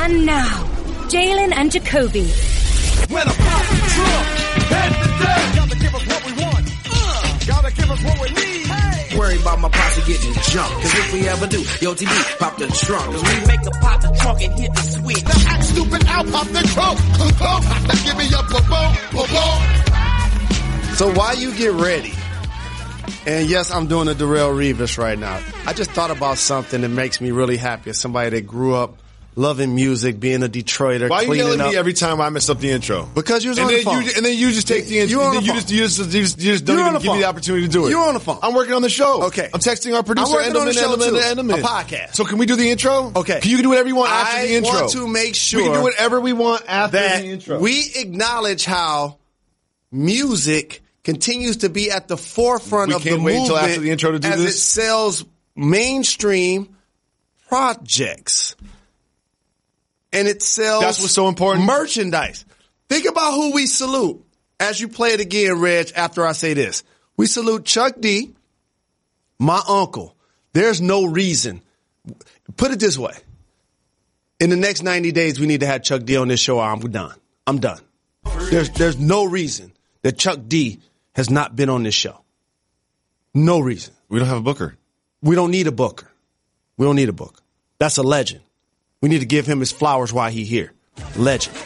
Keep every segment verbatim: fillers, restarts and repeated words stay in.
And now, Jalen and Jacoby. When I pop the trunk, head to death. Gotta give us what we want. Uh, gotta give us what we need. Hey. Worry about my posse getting jumped. Cause if we ever do, yo, T B, pop the trunk. Cause we Make a pop the trunk and hit the switch. Now act stupid, I'll pop the trunk. Give me a boom, boom, boom. So while you get ready, and yes, I'm doing a Darrell Revis right now. I just thought about something that makes me really happy. As somebody that grew up loving music, being a Detroiter, Why are you cleaning yelling at up. me every time I mess up the intro? Because you was and on then the phone. You, and then you just take the intro. You're on and the then you phone. just, you just, you just, you just don't You're on even the give me phone. the opportunity to do it. You're on the phone. I'm working on the show. Okay. I'm texting our producer, I'm working on the show, Enderman, too. Enderman, Enderman. A podcast. So can we do the intro? Okay. Can you do whatever you want after I the intro? want to make sure we can do whatever we want after that the intro. we acknowledge how music continues to be at the forefront We of the can't wait movement until after the intro to do as this? it sells mainstream projects. And it sells That's what's so important. merchandise. Think about who we salute. As you play it again, Reg, after I say this. We salute Chuck D, my uncle. There's no reason. Put it this way. In the next ninety days, we need to have Chuck D on this show or I'm done. I'm done. There's, there's no reason that Chuck D has not been on this show. No reason. We don't have a booker. We don't need a booker. We don't need a booker. That's a legend. We need to give him his flowers while he's here. Legend.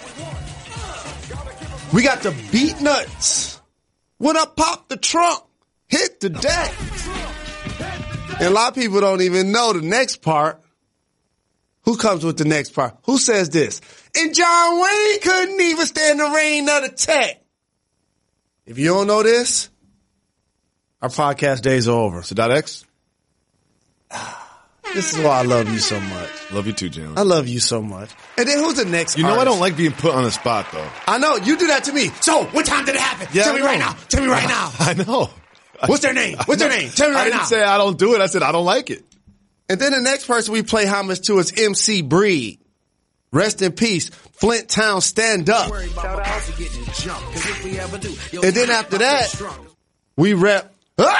We got the Beat Nuts. When I pop the trunk, hit the deck. And a lot of people don't even know the next part. Who comes with the next part? Who says this? And John Wayne couldn't even stand the rain of the tech. If you don't know this, our podcast days are over. So dot X? This is why I love you so much. Love you too, Jalen. I love you so much. And then who's the next You know artist? I don't like being put on the spot, though. I know. You do that to me. So, what time did it happen? Yeah, Tell I me know. right now. Tell me right now. I know. What's their name? What's their name? Tell me I right didn't now. say I don't do it. I said I don't like it. And then the next person we play homage to is M C Breed. Rest in peace. Flint Town, stand up. worry about my posse getting jumped. Cause if we ever do, yo, And then T B, after pop the that, trunk. we rep.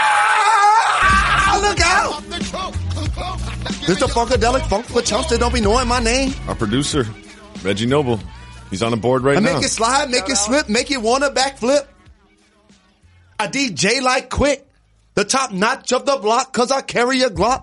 Ah, look out. This the Funkadelic Funk for chumps that don't be knowing my name. Our producer, Reggie Noble, he's on the board right I now. make it slide, make it slip, make it wanna backflip. I D J like quick. The top notch of the block cause I carry a Glock.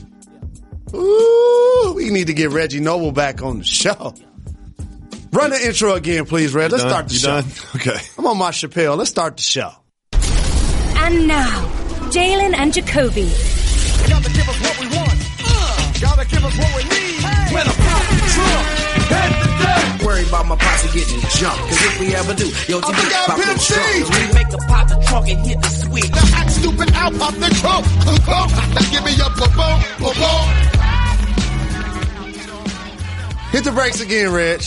Ooh, we need to get Reggie Noble back on the show. Run the intro again, please, Reg. Let's Done? start the You show. done? Okay. I'm on my Chappelle. Let's start the show. And now, Jalen and Jacoby. Gotta give us what we want. Uh, gotta give us what we need. Hey. When I pop the trunk, head to death. Worry about my posse getting jumped. Cause if we ever do, yo, T B, I forgot pop the Pimp C. trunk. Cause we Make a pop the trunk and hit the switch. Now act stupid, I'll pop the trunk. Give me a boom, boom, boom. Hit the brakes again, Reg.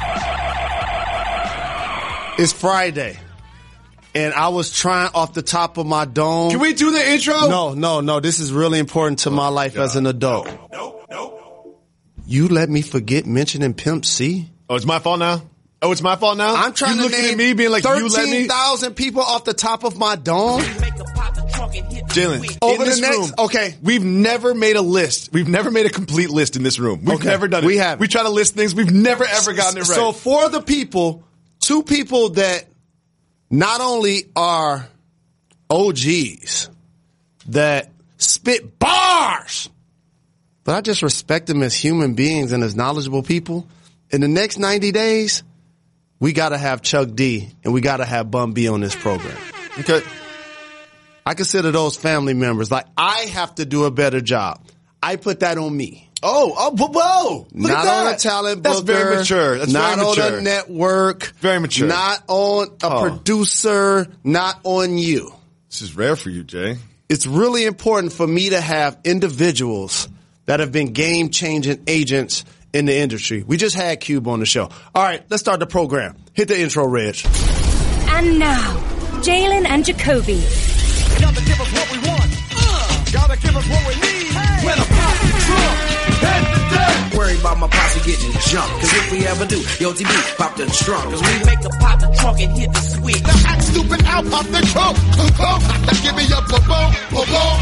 It's Friday. And I was trying off the top of my dome. Can we do the intro? No, no, no. This is really important to my life as an adult. You let me forget mentioning Pimp C? Oh, it's my fault now? Oh, it's my fault now? I'm trying you to looking name at me being like, you let thirteen me? thousand people off the top of my dome. Make a pop the trunk and hit the Jalen, switch. Over in the this next- room, okay. we've never made a list. We've never made a complete list in this room. We've Okay, never done it. we haven't. We try to list things. We've never ever gotten it right. So for the people, two people that not only are O Gs, that spit bars, but I just respect them as human beings and as knowledgeable people. In the next ninety days, we got to have Chuck D and we got to have Bun B on this program. okay. I consider those family members. Like, I have to do a better job. I put that on me. Oh, oh, whoa, whoa. Look Not at that. on a talent That's booker. very mature. That's not very mature. on a network. Very mature. Not on a Oh. producer. Not on you. This is rare for you, Jay. It's really important for me to have individuals that have been game-changing agents in the industry. We just had Cube on the show. All right, let's start the program. Hit the intro, Reg. And now, Jalen and Jacoby. Gotta give us what we want. Uh, gotta give us what we need. Hey. When I pop the trunk, head to death. worry about my posse getting jumped. Cause if we ever do, yo, T B, pop the trunk. Cause we Make a pop the trunk and hit the switch. Now act stupid, I'll pop the trunk. Give me a boom, boom, boom.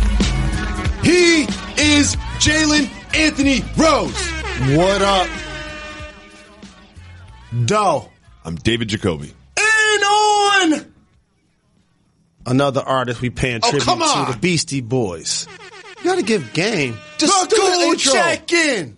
He is Jalen Anthony Rose. What up? Doe. I'm David Jacoby. And on! Another artist we paying Oh, tribute come on. to, the Beastie Boys. You gotta give game. Just the do the cool intro. check-in.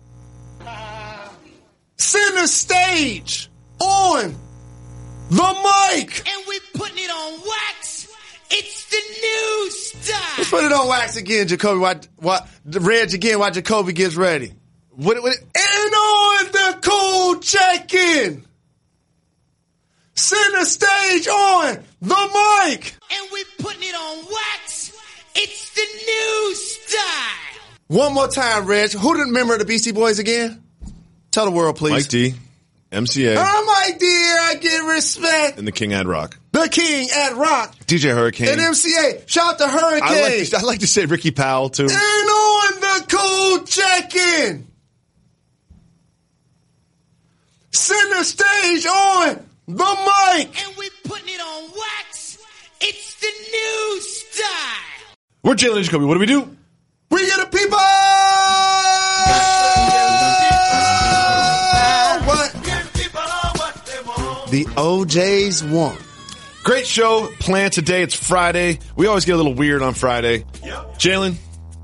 Center stage. On the mic. And we putting it on wax. It's the new style. Let's put it on wax again, Jacoby. Why, why, Reg again while Jacoby gets ready. What, what, and on the cool check-in. Center stage on the mic. And we putting it on wax. It's the new style. One more time, Reg. Who the member of the Beastie Boys again? Tell the world, please. Mike D, M C A, Oh, my dear, I get respect. and the King Ad Rock. The King at Rock D J Hurricane. and M C A. Shout out to Hurricane. I like, to, I like to say Ricky Powell, too. And on the cool check-in. Center stage on the mic. And we putting it on wax. It's the new style. We're Jalen and Jacoby. What do we do? We get a people. What? The O Js won. Great show planned today. It's Friday. We always get a little weird on Friday. Yep. Jalen,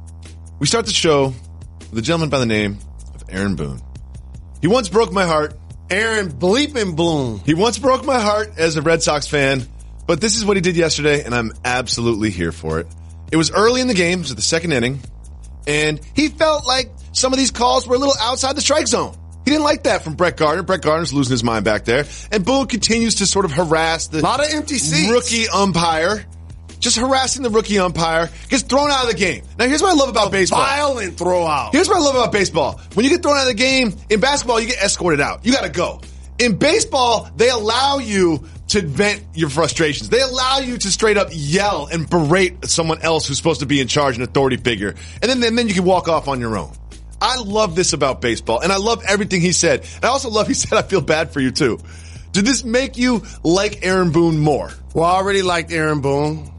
we start the show with a gentleman by the name of Aaron Boone. He once broke my heart. Aaron Bleeping Bloom. He once broke my heart as a Red Sox fan, but this is what he did yesterday, and I'm absolutely here for it. It was early in the game, it was the second inning, and he felt like some of these calls were a little outside the strike zone. He didn't like that from Brett Gardner. Brett Gardner's losing his mind back there, and Boone continues to sort of harass the A lot of empty seats. rookie umpire. Just harassing the rookie umpire, gets thrown out of the game. Now, here's what I love about baseball. Violent throwout. Here's what I love about baseball. When you get thrown out of the game, in basketball, you get escorted out. You gotta go. In baseball, they allow you to vent your frustrations. They allow you to straight up yell and berate someone else who's supposed to be in charge, an authority figure. And then, and then you can walk off on your own. I love this about baseball, and I love everything he said. And I also love he said, I feel bad for you too. Did this make you like Aaron Boone more? Well, I already liked Aaron Boone.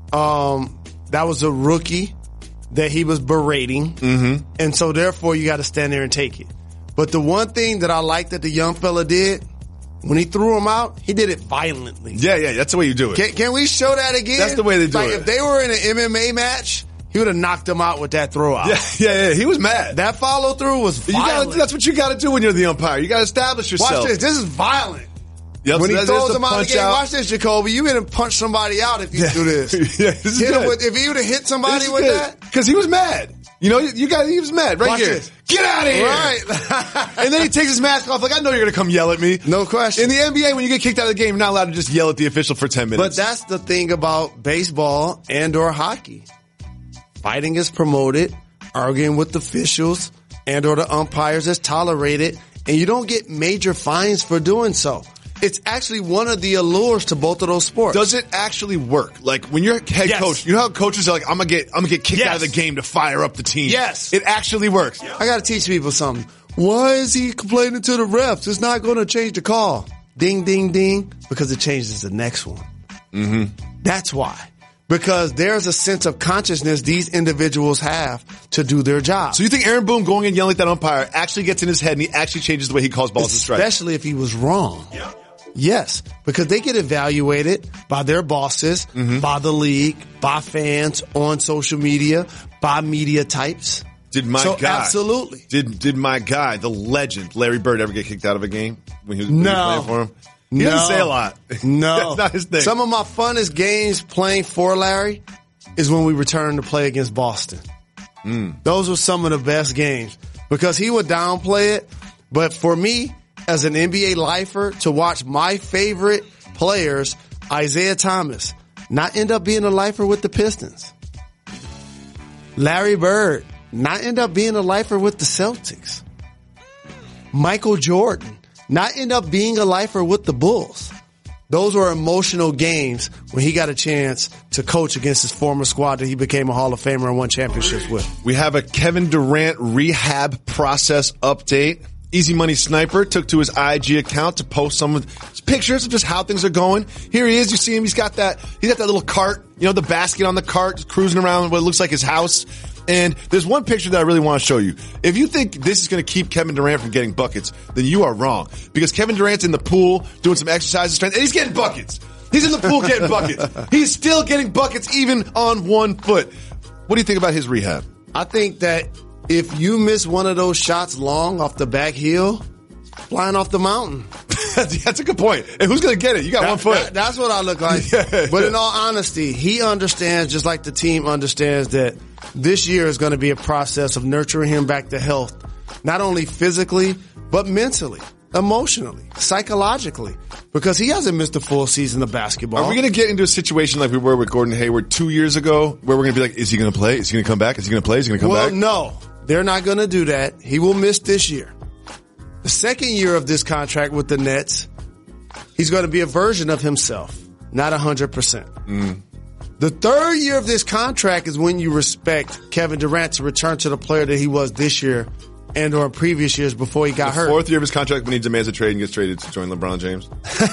Um, that was a rookie that he was berating. Mm-hmm. And so therefore you got to stand there and take it. But the one thing that I like that the young fella did, when he threw him out, he did it violently. Yeah, yeah, that's the way you do it. Can, can we show that again? That's the way they do like it. If they were in an M M A match, he would have knocked him out with that throw out. Yeah, yeah, yeah. He was mad. That follow through was You violent. gotta, that's what you got to do when you're the umpire. You got to establish yourself. Watch this. This is violent. Yep, When so he that- throws there's the him out of the punch game, out. watch this, Jacoby. You gonna punch somebody out if you do this. Yeah, this is Hit him good. with- if he would have hit somebody with that. Because he was mad. You know, you got he was mad right Watch here. this. Get out of here. Right. And then he takes his mask off like, I know you're going to come yell at me. No question. In the N B A, when you get kicked out of the game, you're not allowed to just yell at the official for ten But minutes. that's the thing about baseball and or hockey. Fighting is promoted, arguing with officials and or the umpires is tolerated, and you don't get major fines for doing so. It's actually one of the allures to both of those sports. Does it actually work? Like when you're head Yes. coach, you know how coaches are like, I'm gonna get, I'm gonna get kicked Yes. out of the game to fire up the team. Yes. It actually works. I gotta teach people something. Why is he complaining to the refs? It's not gonna change the call. Ding, ding, ding. Because it changes the next one. Mm-hmm. That's why. Because there's a sense of consciousness these individuals have to do their job. So you think Aaron Boone going and yelling at that umpire actually gets in his head and he actually changes the way he calls balls and strikes? Especially if he was wrong. Yes, because they get evaluated by their bosses, Mm-hmm. by the league, by fans, on social media, by media types. Did my so guy absolutely. Did did my guy, the legend, Larry Bird, ever get kicked out of a game when he was, when he was No. playing for him? He No. didn't say a lot. No. That's not his thing. Some of my funnest games playing for Larry is when we returned to play against Boston. Mm. Those were some of the best games because he would downplay it. But for me, as an N B A lifer, to watch my favorite players, Isaiah Thomas, not end up being a lifer with the Pistons. Larry Bird, not end up being a lifer with the Celtics. Michael Jordan, not end up being a lifer with the Bulls. Those were emotional games when he got a chance to coach against his former squad that he became a Hall of Famer and won championships with. We have a Kevin Durant rehab process update. Easy Money Sniper took to his I G account to post some of his pictures of just how things are going. Here he is. You see him. He's got that, he's got that little cart, you know, the basket on the cart, just cruising around what looks like his house. And there's one picture that I really want to show you. If you think this is going to keep Kevin Durant from getting buckets, then you are wrong. Because Kevin Durant's in the pool doing some exercises, strength, and he's getting buckets. He's in the pool getting buckets. He's still getting buckets even on one foot. What do you think about his rehab? I think that if you miss one of those shots long off the back heel, flying off the mountain. That's a good point. And who's going to get it? You got that, one foot. That, that's what I look like. Yeah. But in all honesty, he understands, just like the team understands, that this year is going to be a process of nurturing him back to health, not only physically, but mentally, emotionally, psychologically, because he hasn't missed a full season of basketball. Are we going to get into a situation like we were with Gordon Hayward two years ago, where we're going to be like, is he going to play? Is he going to come back? Is he going to play? Is he going to come well, back? No, they're not going to do that. He will miss this year. The second year of this contract with the Nets, he's going to be a version of himself, not one hundred percent. Mm. The third year of this contract is when you respect Kevin Durant to return to the player that he was this year and or in previous years before he got the hurt. Fourth year of his contract when he demands a trade and gets traded to join LeBron James.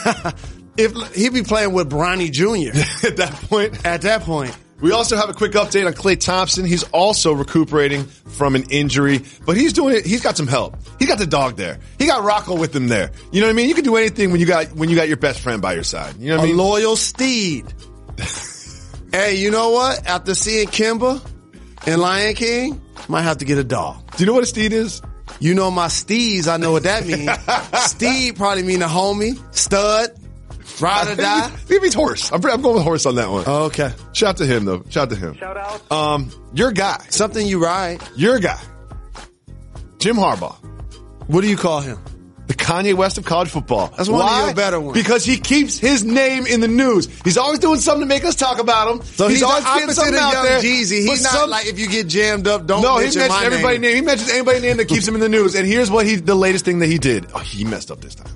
If he'd be playing with Bronny Junior At that point. At that point. We also have a quick update on Klay Thompson. He's also recuperating from an injury, but he's doing it. He's got some help. He got the dog there. He got Rocco with him there. You know what I mean? You can do anything when you got when you got your best friend by your side. You know what I A mean? loyal steed. Hey, you know what? After seeing Kimba and Lion King, might have to get a dog. Do you know what a steed is? You know my steeds. I know what that means. Steed probably mean a homie, stud, ride or die. I think it means horse. I'm, I'm going with horse on that one. Oh, okay. Shout out to him though. Shout out to him. Shout out. Um, your guy. Something you ride. Your guy. Jim Harbaugh. What do you call him? The Kanye West of college football. That's one Why? of your better ones. Because he keeps his name in the news. He's always doing something to make us talk about him. So he's, he's always the getting opposite something of out Young there. Jeezy. He's But not some- like if you get jammed up, don't No, he mention mentions my everybody's name. name. He mentions anybody's name that keeps him in the news. And here's what he, the latest thing that he did. Oh, he messed up this time.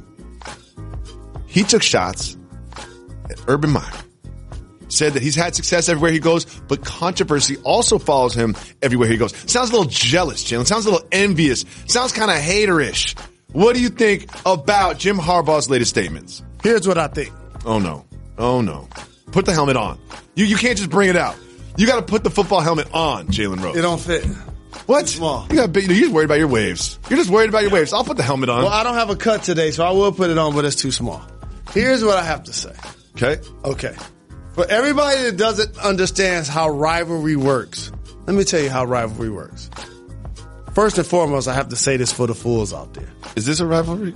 He took shots at Urban Meyer. Said that he's had success everywhere he goes, but controversy also follows him everywhere he goes. Sounds a little jealous, Jalen. Sounds a little envious. Sounds kind of haterish. What do you think about Jim Harbaugh's latest statements? Here's what I think. Oh no. Oh no. Put the helmet on. You you can't just bring it out. You got to put the football helmet on, Jalen Rose. It don't fit. What? It's small. You got big, you're just worried about your waves. You're just worried about your waves. I'll put the helmet on. Well, I don't have a cut today, so I will put it on, but it's too small. Here's what I have to say. Okay. Okay. For everybody that doesn't understand how rivalry works, let me tell you how rivalry works. First and foremost, I have to say this for the fools out there. Is this a rivalry?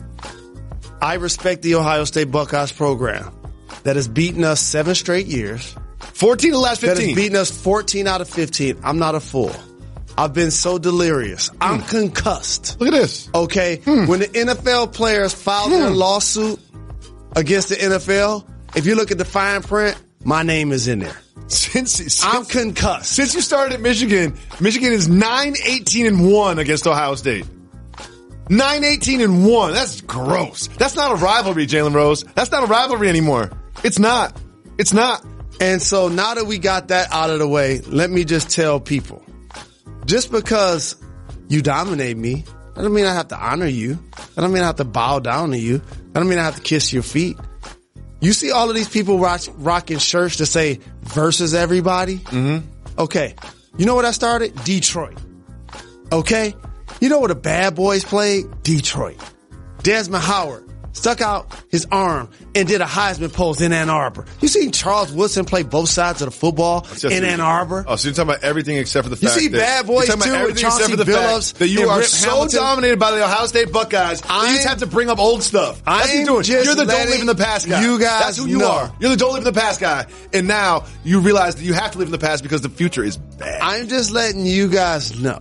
I respect the Ohio State Buckeyes program that has beaten us seven straight years. fourteen of the last That fifteen. has beaten us fourteen out of fifteen. I'm not a fool. I've been so delirious. I'm concussed. Look at this. Okay? Hmm. When the N F L players filed their Hmm. lawsuit against the N F L, if you look at the fine print, my name is in there. Since, since I'm concussed. Since you started at Michigan, Michigan is nine eighteen and one against Ohio State. nine eighteen and one. That's gross. That's not a rivalry, Jalen Rose. That's not a rivalry anymore. It's not. It's not. And so now that we got that out of the way, let me just tell people, just because you dominate me, that don't mean I have to honor you. That don't mean I have to bow down to you. That don't mean I have to kiss your feet. You see all of these people rock, rocking shirts that say versus everybody? Mm-hmm. Okay. You know where that started? Detroit. Okay. You know where the bad boys played? Detroit. Desmond Howard stuck out his arm and did a Heisman pose in Ann Arbor. You seen Charles Woodson play both sides of the football in Ann Arbor? Oh, so you're talking about everything except for the You fact see that Bad Boys you're talking too about with everything except Chauncey for the Billups fact that you and are Rip so Hamilton. dominated by the Ohio State Buckeyes that you I'm- just have to bring up old stuff. That's what I'm you're doing. just You're the don't letting live in the past guy. you guys That's who you know. are. You're the don't live in the past guy. And now you realize that you have to live in the past because the future is bad. I'm just letting you guys know,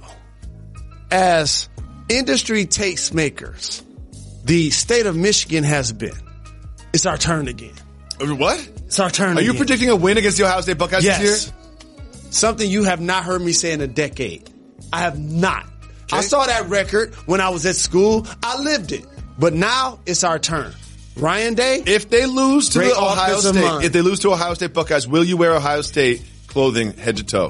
as industry tastemakers, the state of Michigan has been. It's our turn again. What? It's our turn Are again. you predicting a win against the Ohio State Buckeyes Yes. this year? Something you have not heard me say in a decade. I have not. I Okay. saw that record when I was at school. I lived it. But now it's our turn. Ryan Day, If they lose to Great the Ohio offensive State, mind. if they lose to Ohio State Buckeyes, will you wear Ohio State clothing head to toe?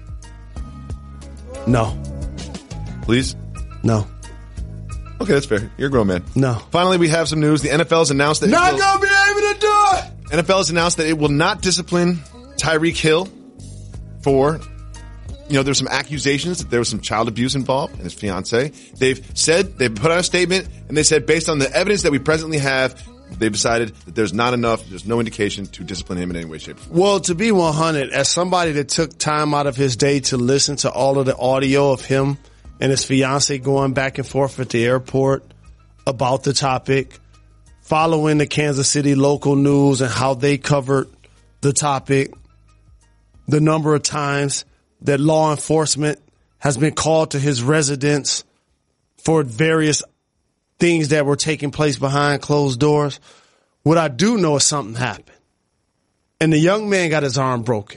no, Please? no, Okay, that's fair. You're a grown man. no. Finally, we have some news. The N F L has announced that Not it will, gonna be able to do it. N F L has announced that it will not discipline Tyreek Hill for, you know, there's some accusations that there was some child abuse involved in his fiance. They've said, they've put out a statement, and they said based on the evidence that we presently have, they've decided that there's not enough, there's no indication to discipline him in any way, shape, or form. Well, to be one hundred, as somebody that took time out of his day to listen to all of the audio of him and his fiance going back and forth at the airport about the topic, following the Kansas City local news and how they covered the topic, the number of times that law enforcement has been called to his residence for various things that were taking place behind closed doors. What I do know is something happened. And the young man got his arm broken.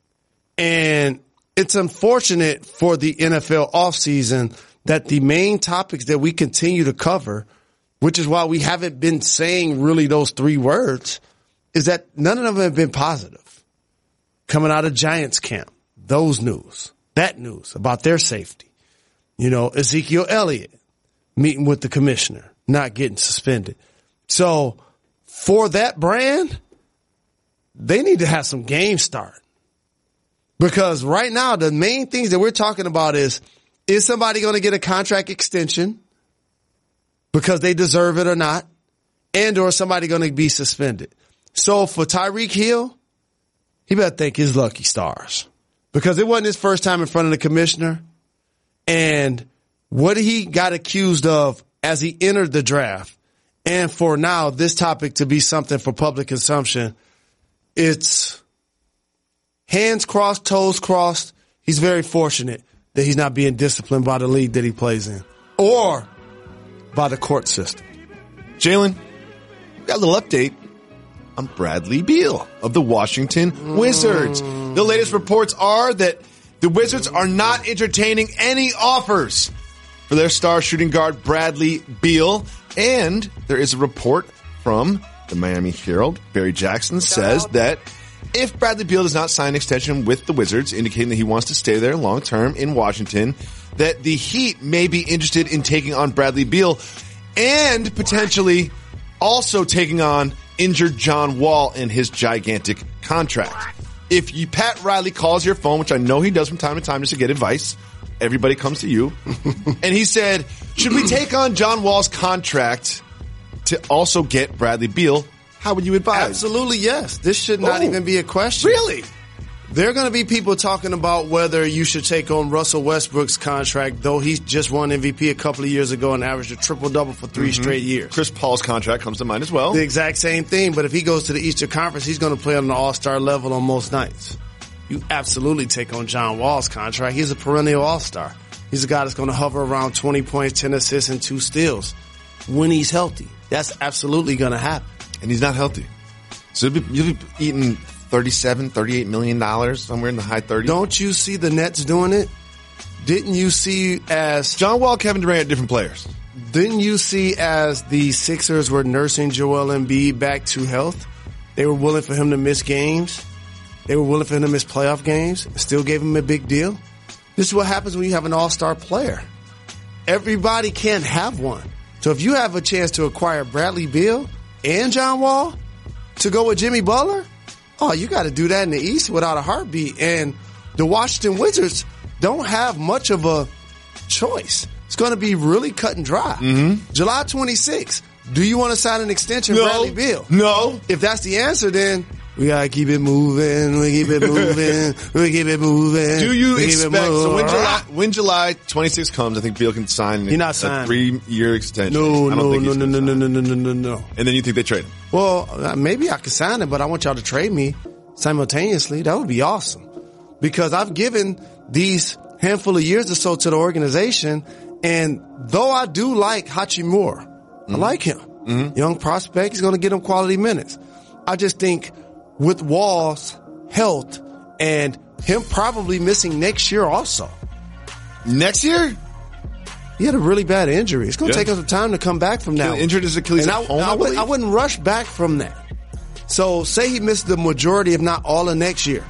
And it's unfortunate for the N F L offseason that the main topics that we continue to cover, which is why we haven't been saying really those three words, is that none of them have been positive. Coming out of Giants camp, those news, that news about their safety. You know, Ezekiel Elliott meeting with the commissioner, not getting suspended. So for that brand, they need to have some game start. Because right now, the main things that we're talking about is, is somebody going to get a contract extension because they deserve it or not? And or is somebody going to be suspended? So for Tyreek Hill, he better thank his lucky stars. Because it wasn't his first time in front of the commissioner. And what he got accused of as he entered the draft, and for now this topic to be something for public consumption, it's hands crossed, toes crossed. He's very fortunate that he's not being disciplined by the league that he plays in or by the court system. Jalen, we got a little update on Bradley Beal of the Washington mm. Wizards. The latest reports are that the Wizards are not entertaining any offers for their star shooting guard Bradley Beal. And there is a report from the Miami Herald. Barry Jackson says that if Bradley Beal does not sign an extension with the Wizards, indicating that he wants to stay there long term in Washington, that the Heat may be interested in taking on Bradley Beal and potentially also taking on injured John Wall in his gigantic contract. If you, Pat Riley calls your phone, which I know he does from time to time just to get advice, everybody comes to you, and he said, should we take on John Wall's contract to also get Bradley Beal? How would you advise? Absolutely, yes. This should not oh, even be a question. Really? There are going to be people talking about whether you should take on Russell Westbrook's contract, though he's just won M V P a couple of years ago and averaged a triple-double for three mm-hmm. straight years. Chris Paul's contract comes to mind as well. The exact same thing, but if he goes to the Eastern Conference, he's going to play on an all-star level on most nights. You absolutely take on John Wall's contract. He's a perennial all-star. He's a guy that's going to hover around twenty points, ten assists, and two steals when he's healthy. That's absolutely going to happen. And he's not healthy. So you'll be, you'll be eating thirty-seven, thirty-eight million dollars, somewhere in the high thirties. Don't you see the Nets doing it? Didn't you see as John Wall, Kevin Durant, different players? Didn't you see as the Sixers were nursing Joel Embiid back to health? They were willing for him to miss games. They were willing for him to miss playoff games. Still gave him a big deal. This is what happens when you have an all-star player. Everybody can't have one. So if you have a chance to acquire Bradley Beal and John Wall to go with Jimmy Butler, oh, you got to do that in the East without a heartbeat. And the Washington Wizards don't have much of a choice. It's going to be really cut and dry. Mm-hmm. July twenty-sixth, do you want to sign an extension no. for Bradley Beal? No. If that's the answer, then we got to keep it moving. We keep it moving. we keep it moving. Do you we expect, so when July, when July twenty-sixth comes, I think Beal can sign You're not a three-year extension. No, I don't no, think no, he's no, no, no, sign. no, no, no, no, no. And then you think they trade him? Well, uh, maybe I could sign it, but I want y'all to trade me simultaneously. That would be awesome. Because I've given these handful of years or so to the organization, and though I do like Hachimura, mm-hmm. I like him. Mm-hmm. Young prospect, he's going to get him quality minutes. I just think with Wall's health and him probably missing next year also. Next year? He had a really bad injury. It's going to yeah. take us some time to come back from that. Injured his Achilles and at I, home, I, I, would, I wouldn't rush back from that. So say he missed the majority, if not all of next year.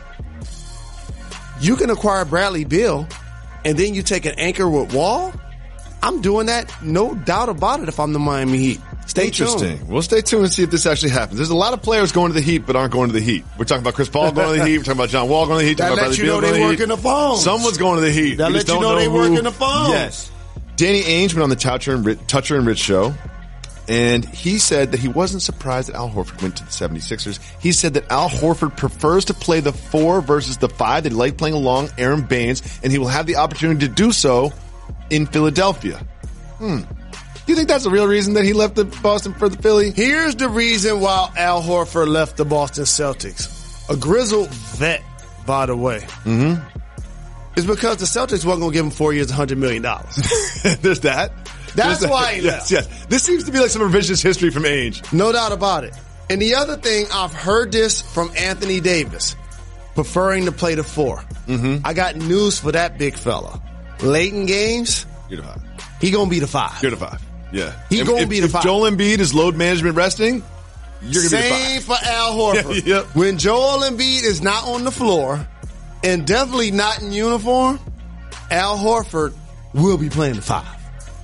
You can acquire Bradley Beal and then you take an anchor with Wall. I'm doing that, no doubt about it, if I'm the Miami Heat. Stay Interesting. tuned. We'll stay tuned and see if this actually happens. There's a lot of players going to the Heat, but aren't going to the Heat. We're talking about Chris Paul going to the Heat. We're talking about John Wall going to the Heat. That talking about lets Bradley you know Beal they going to working the the Heat. phones. Someone's going to the Heat. That We lets just you don't know they who. working the phones. Yes. Danny Ainge went on the Toucher and, Rich, Toucher and Rich show, and he said that he wasn't surprised that Al Horford went to the seventy-sixers. He said that Al Horford prefers to play the four versus the five, that he liked playing along Aaron Baines, and he will have the opportunity to do so in Philadelphia. Hmm. Do you think that's the real reason that he left the Boston for the Philly? Here's the reason why Al Horford left the Boston Celtics. A grizzled vet, by the way. Mm-hmm. It's because the Celtics wasn't going to give him four years, one hundred million dollars. There's that. That's There's why that. he Yes, left. yes. This seems to be like some revisionist history from Ainge. No doubt about it. And the other thing, I've heard this from Anthony Davis, preferring to play the four. Mm-hmm. I got news for that big fella. Late in games, You're the five. he going to be the five. You're the five. Yeah. He If- gonna if- be the if five. Joel Embiid is load management resting, you're going to be the Same five. for Al Horford. Yeah, yep. When Joel Embiid is not on the floor and definitely not in uniform, Al Horford will be playing the five.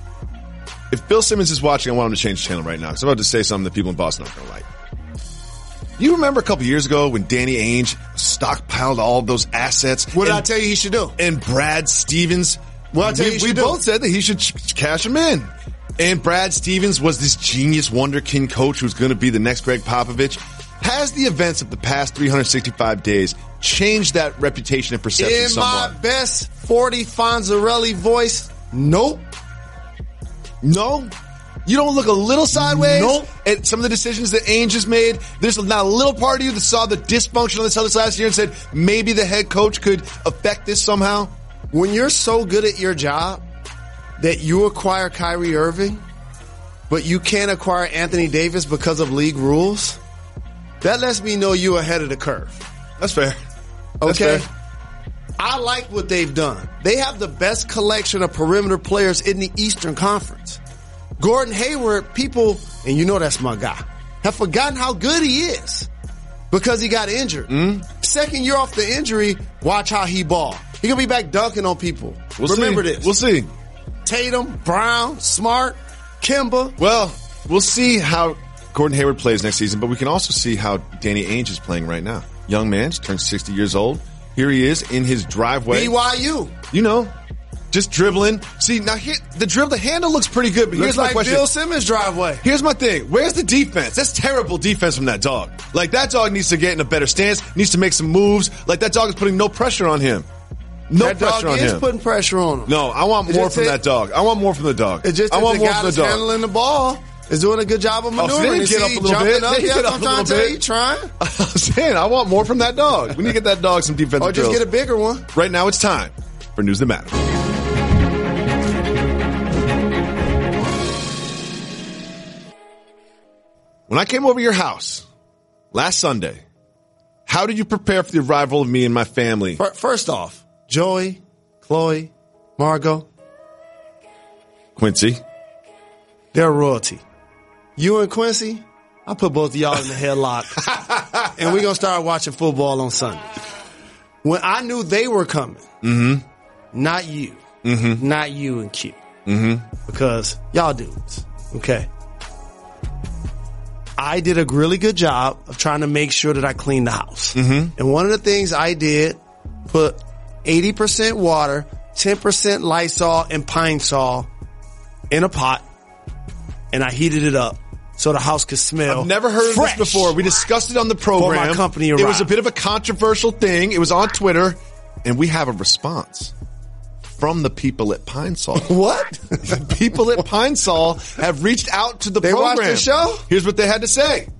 If Bill Simmons is watching, I want him to change the channel right now because I'm about to say something that people in Boston aren't going to like. You remember a couple years ago when Danny Ainge stockpiled all those assets? What did and, I tell you he should do? And Brad Stevens. What did I tell you we, he we should do? both said that he should ch- cash him in. And Brad Stevens was this genius wonderkin coach who's going to be the next Greg Popovich. Has the events of the past three hundred sixty-five days changed that reputation and perception In somewhat? my best forty Fonzarelli voice, nope. No? You don't look a little sideways Nope. at some of the decisions that Ainge has made? There's not a little part of you that saw the dysfunction on the Celtics last year and said maybe the head coach could affect this somehow? When you're so good at your job that you acquire Kyrie Irving, but you can't acquire Anthony Davis because of league rules, that lets me know you're ahead of the curve. That's fair. That's Okay? fair. I like what they've done. They have the best collection of perimeter players in the Eastern Conference. Gordon Hayward, people, and you know that's my guy, have forgotten how good he is because he got injured. Mm-hmm. Second year off the injury, watch how he ball. He gonna be back dunking on people. We'll Remember see. this. We'll see. Tatum, Brown, Smart, Kemba. Well, we'll see how Gordon Hayward plays next season, but we can also see how Danny Ainge is playing right now. Young man, just turned sixty years old. Here he is in his driveway. B Y U. You know, just dribbling. See, now here, the dribble, the handle looks pretty good, but here's Looks my like question. Bill Simmons' driveway. Here's my thing. Where's the defense? That's terrible defense from that dog. Like, that dog needs to get in a better stance, needs to make some moves. Like, that dog is putting no pressure on him. No that dog pressure on is him. putting pressure on him. No, I want It's more just from that- that dog. I want more from the dog. It's just I that want the more guy from the that's dog. handling the ball is doing a good job of Oh, so maneuvering. they And get up see, a little jumping bit. up. They Yeah, get up I'm a trying little to tell bit. you, trying. I'm saying, I want more from that dog. We need to get that dog some defensive Or just drills. get a bigger one. Right now, it's time for News That Matters. When I came over your house last Sunday, how did you prepare for the arrival of me and my family? Fir- First off, Joey, Chloe, Margot, Quincy. they're royalty. You and Quincy, I put both of y'all in the headlock, and we're going to start watching football on Sunday. When I knew they were coming, Mm-hmm. not you, Mm-hmm. not you and Q, Mm-hmm. because y'all dudes, okay? I did a really good job of trying to make sure that I cleaned the house. Mm-hmm. And one of the things I did, put eighty percent water, ten percent Lysol and Pine Sol in a pot, and I heated it up so the house could smell. I've never heard fresh. of this before. We discussed it on the program. my company It was a arrived. bit of a controversial thing. It was on Twitter, and we have a response from the people at Pine Sol. What? The people at Pine Sol have reached out to the They program. watched the show? Here's what they had to say.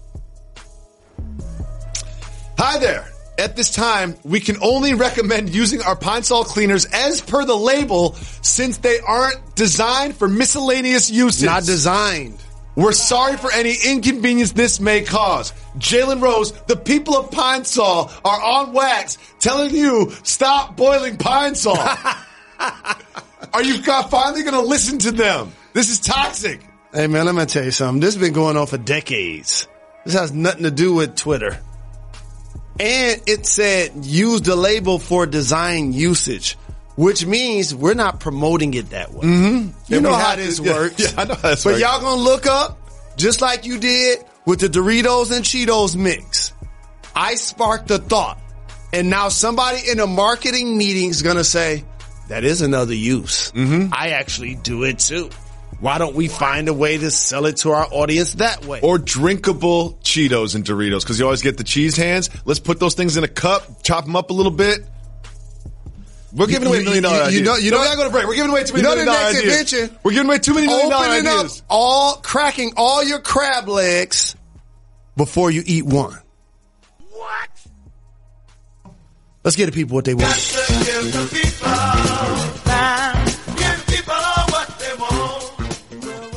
Hi there. At this time, we can only recommend using our Pine Sol cleaners as per the label since they aren't designed for miscellaneous uses. Not designed. We're sorry for any inconvenience this may cause. Jalen Rose, the people of Pine Sol are on wax telling you stop boiling Pine Sol. Are you finally going to listen to them? This is toxic. Hey man, let me tell you something. This has been going on for decades. This has nothing to do with Twitter. And it said use the label for design usage, which means we're not promoting it that way. Mm-hmm. You And know we how have this to- yeah, works. yeah, I know how this but works. y'all gonna look up just like you did with the Doritos and Cheetos mix. I sparked the thought. And now somebody in a marketing meeting is going to say, that is another use. Mm-hmm. I actually do it too. Why don't we find a way to sell it to our audience that way? Or drinkable Cheetos and Doritos, because you always get the cheese hands. Let's put those things in a cup, chop them up a little bit. We're giving away million dollar ideas. You know, you no, know, we gotta go to break. We're giving away too many you know million dollar the next ideas. invention, We're giving away too many million dollar opening ideas. up all, cracking all your crab legs before you eat one. What? Let's get the people what they want. Got to give the people, uh, give people what they want.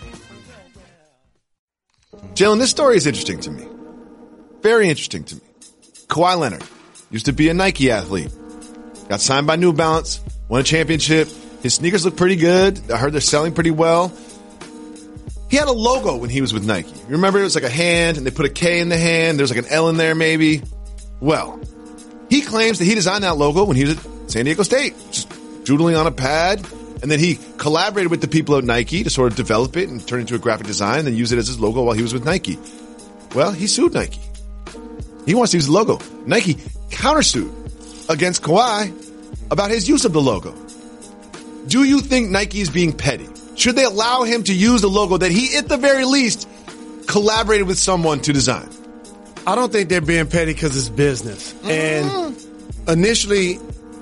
Jalen, this story is interesting to me. Very interesting to me. Kawhi Leonard used to be a Nike athlete. Got signed by New Balance, won a championship. His sneakers look pretty good. I heard they're selling pretty well. He had a logo when he was with Nike. You remember it was like a hand and they put a K in the hand. There's like an L in there maybe. Well, he claims that he designed that logo when he was at San Diego State, just doodling on a pad. And then he collaborated with the people at Nike to sort of develop it and turn it into a graphic design and then use it as his logo while he was with Nike. Well, he sued Nike. He wants to use the logo. Nike countersued against Kawhi about his use of the logo. Do you think Nike is being petty? Should they allow him to use the logo that he, at the very least, collaborated with someone to design? I don't think they're being petty because it's business. Mm-hmm. And initially,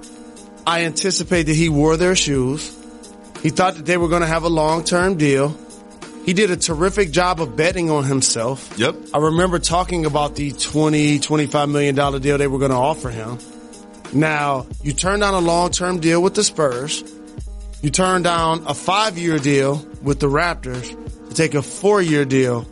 I anticipated he wore their shoes. He thought that they were going to have a long-term deal. He did a terrific job of betting on himself. Yep. I remember talking about the twenty, twenty-five million dollars deal they were going to offer him. Now, you turn down a long-term deal with the Spurs. You turn down a five-year deal with the Raptors to take a four-year deal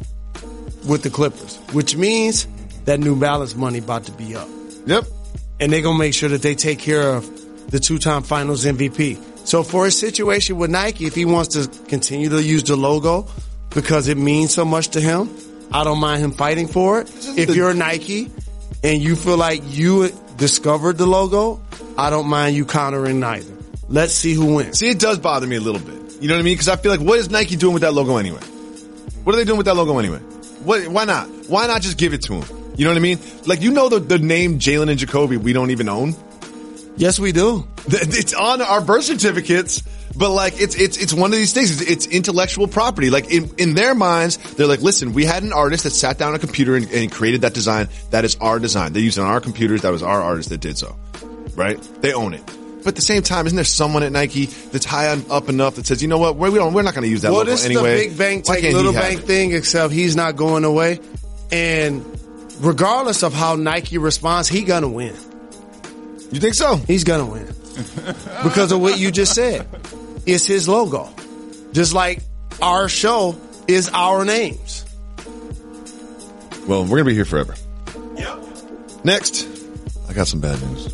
with the Clippers, which means that New Balance money about to be up. Yep. And they're going to make sure that they take care of the two-time finals M V P. So for his situation with Nike, if he wants to continue to use the logo because it means so much to him, I don't mind him fighting for it. If you're Nike and you feel like you discovered the logo, I don't mind you countering neither. Let's see who wins. See, it does bother me a little bit. You know what I mean? Because I feel like, what is Nike doing with that logo anyway? What are they doing with that logo anyway? What? Why not? Why not just give it to him? You know what I mean? Like, you know the, the name Jalen and Jacoby we don't even own? Yes, we do. It's on our birth certificates, but like, it's, it's, it's one of these things. It's, it's intellectual property. Like, in, in their minds, they're like, listen, we had an artist that sat down on a computer and, and created that design. That is our design. They used it on our computers. That was our artist that did so. Right? They own it. But at the same time, isn't there someone at Nike that's high on, up enough that says, you know what, we don't, we're not going to use that well, logo this anyway. Well, this is the big bank take little bank it? thing, except he's not going away. And regardless of how Nike responds, he's going to win. You think so? He's going to win. Because of what you just said. It's his logo. Just like our show is our names. Well, we're going to be here forever. Yep. Next, I got some bad news.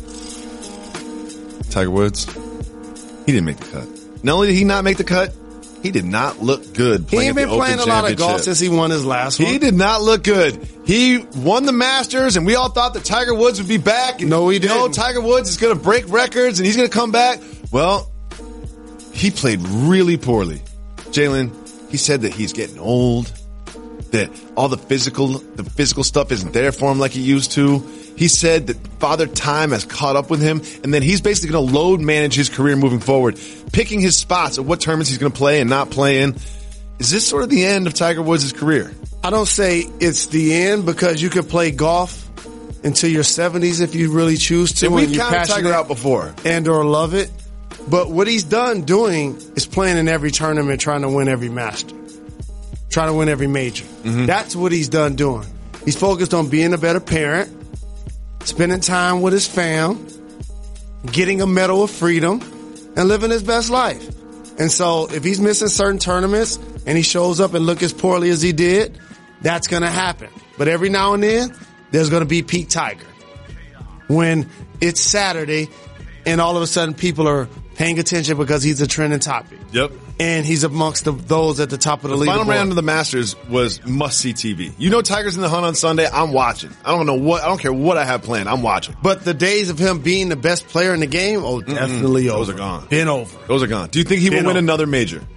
Tiger Woods, he didn't make the cut. Not only did he not make the cut, he did not look good playing He ain't been at the playing Open a lot of golf Championship. since he won his last one. He did not look good. He won the Masters, and we all thought that Tiger Woods would be back. And, no, he didn't. You know, Tiger Woods is going to break records, and he's going to come back. Well, he played really poorly. Jalen, he said that he's getting old, that all the physical, the physical stuff isn't there for him like he used to. He said that Father Time has caught up with him, and then he's basically going to load manage his career moving forward, picking his spots of what tournaments he's going to play and not play in. Is this sort of the end of Tiger Woods' career? I don't say it's the end because you could play golf until your seventies if you really choose to. And we've and counted Tiger out before. And or love it. But what he's done doing is playing in every tournament, trying to win every master, trying to win every major. Mm-hmm. That's what he's done doing. He's focused on being a better parent, spending time with his fam, getting a medal of freedom, and living his best life. And so if he's missing certain tournaments and he shows up and look as poorly as he did, that's going to happen. But every now and then, there's going to be peak Tiger. When it's Saturday and all of a sudden people are paying attention because he's a trending topic. Yep. And he's amongst the, those at the top of the, the leaderboard. Final round of the Masters was must-see T V. You know Tiger's in the hunt on Sunday. I'm watching. I don't know what, I don't care what I have planned. I'm watching. But the days of him being the best player in the game, oh, definitely Mm-mm. over. Those are gone. Been over. Those are gone. Do you think he Been will win over. another major?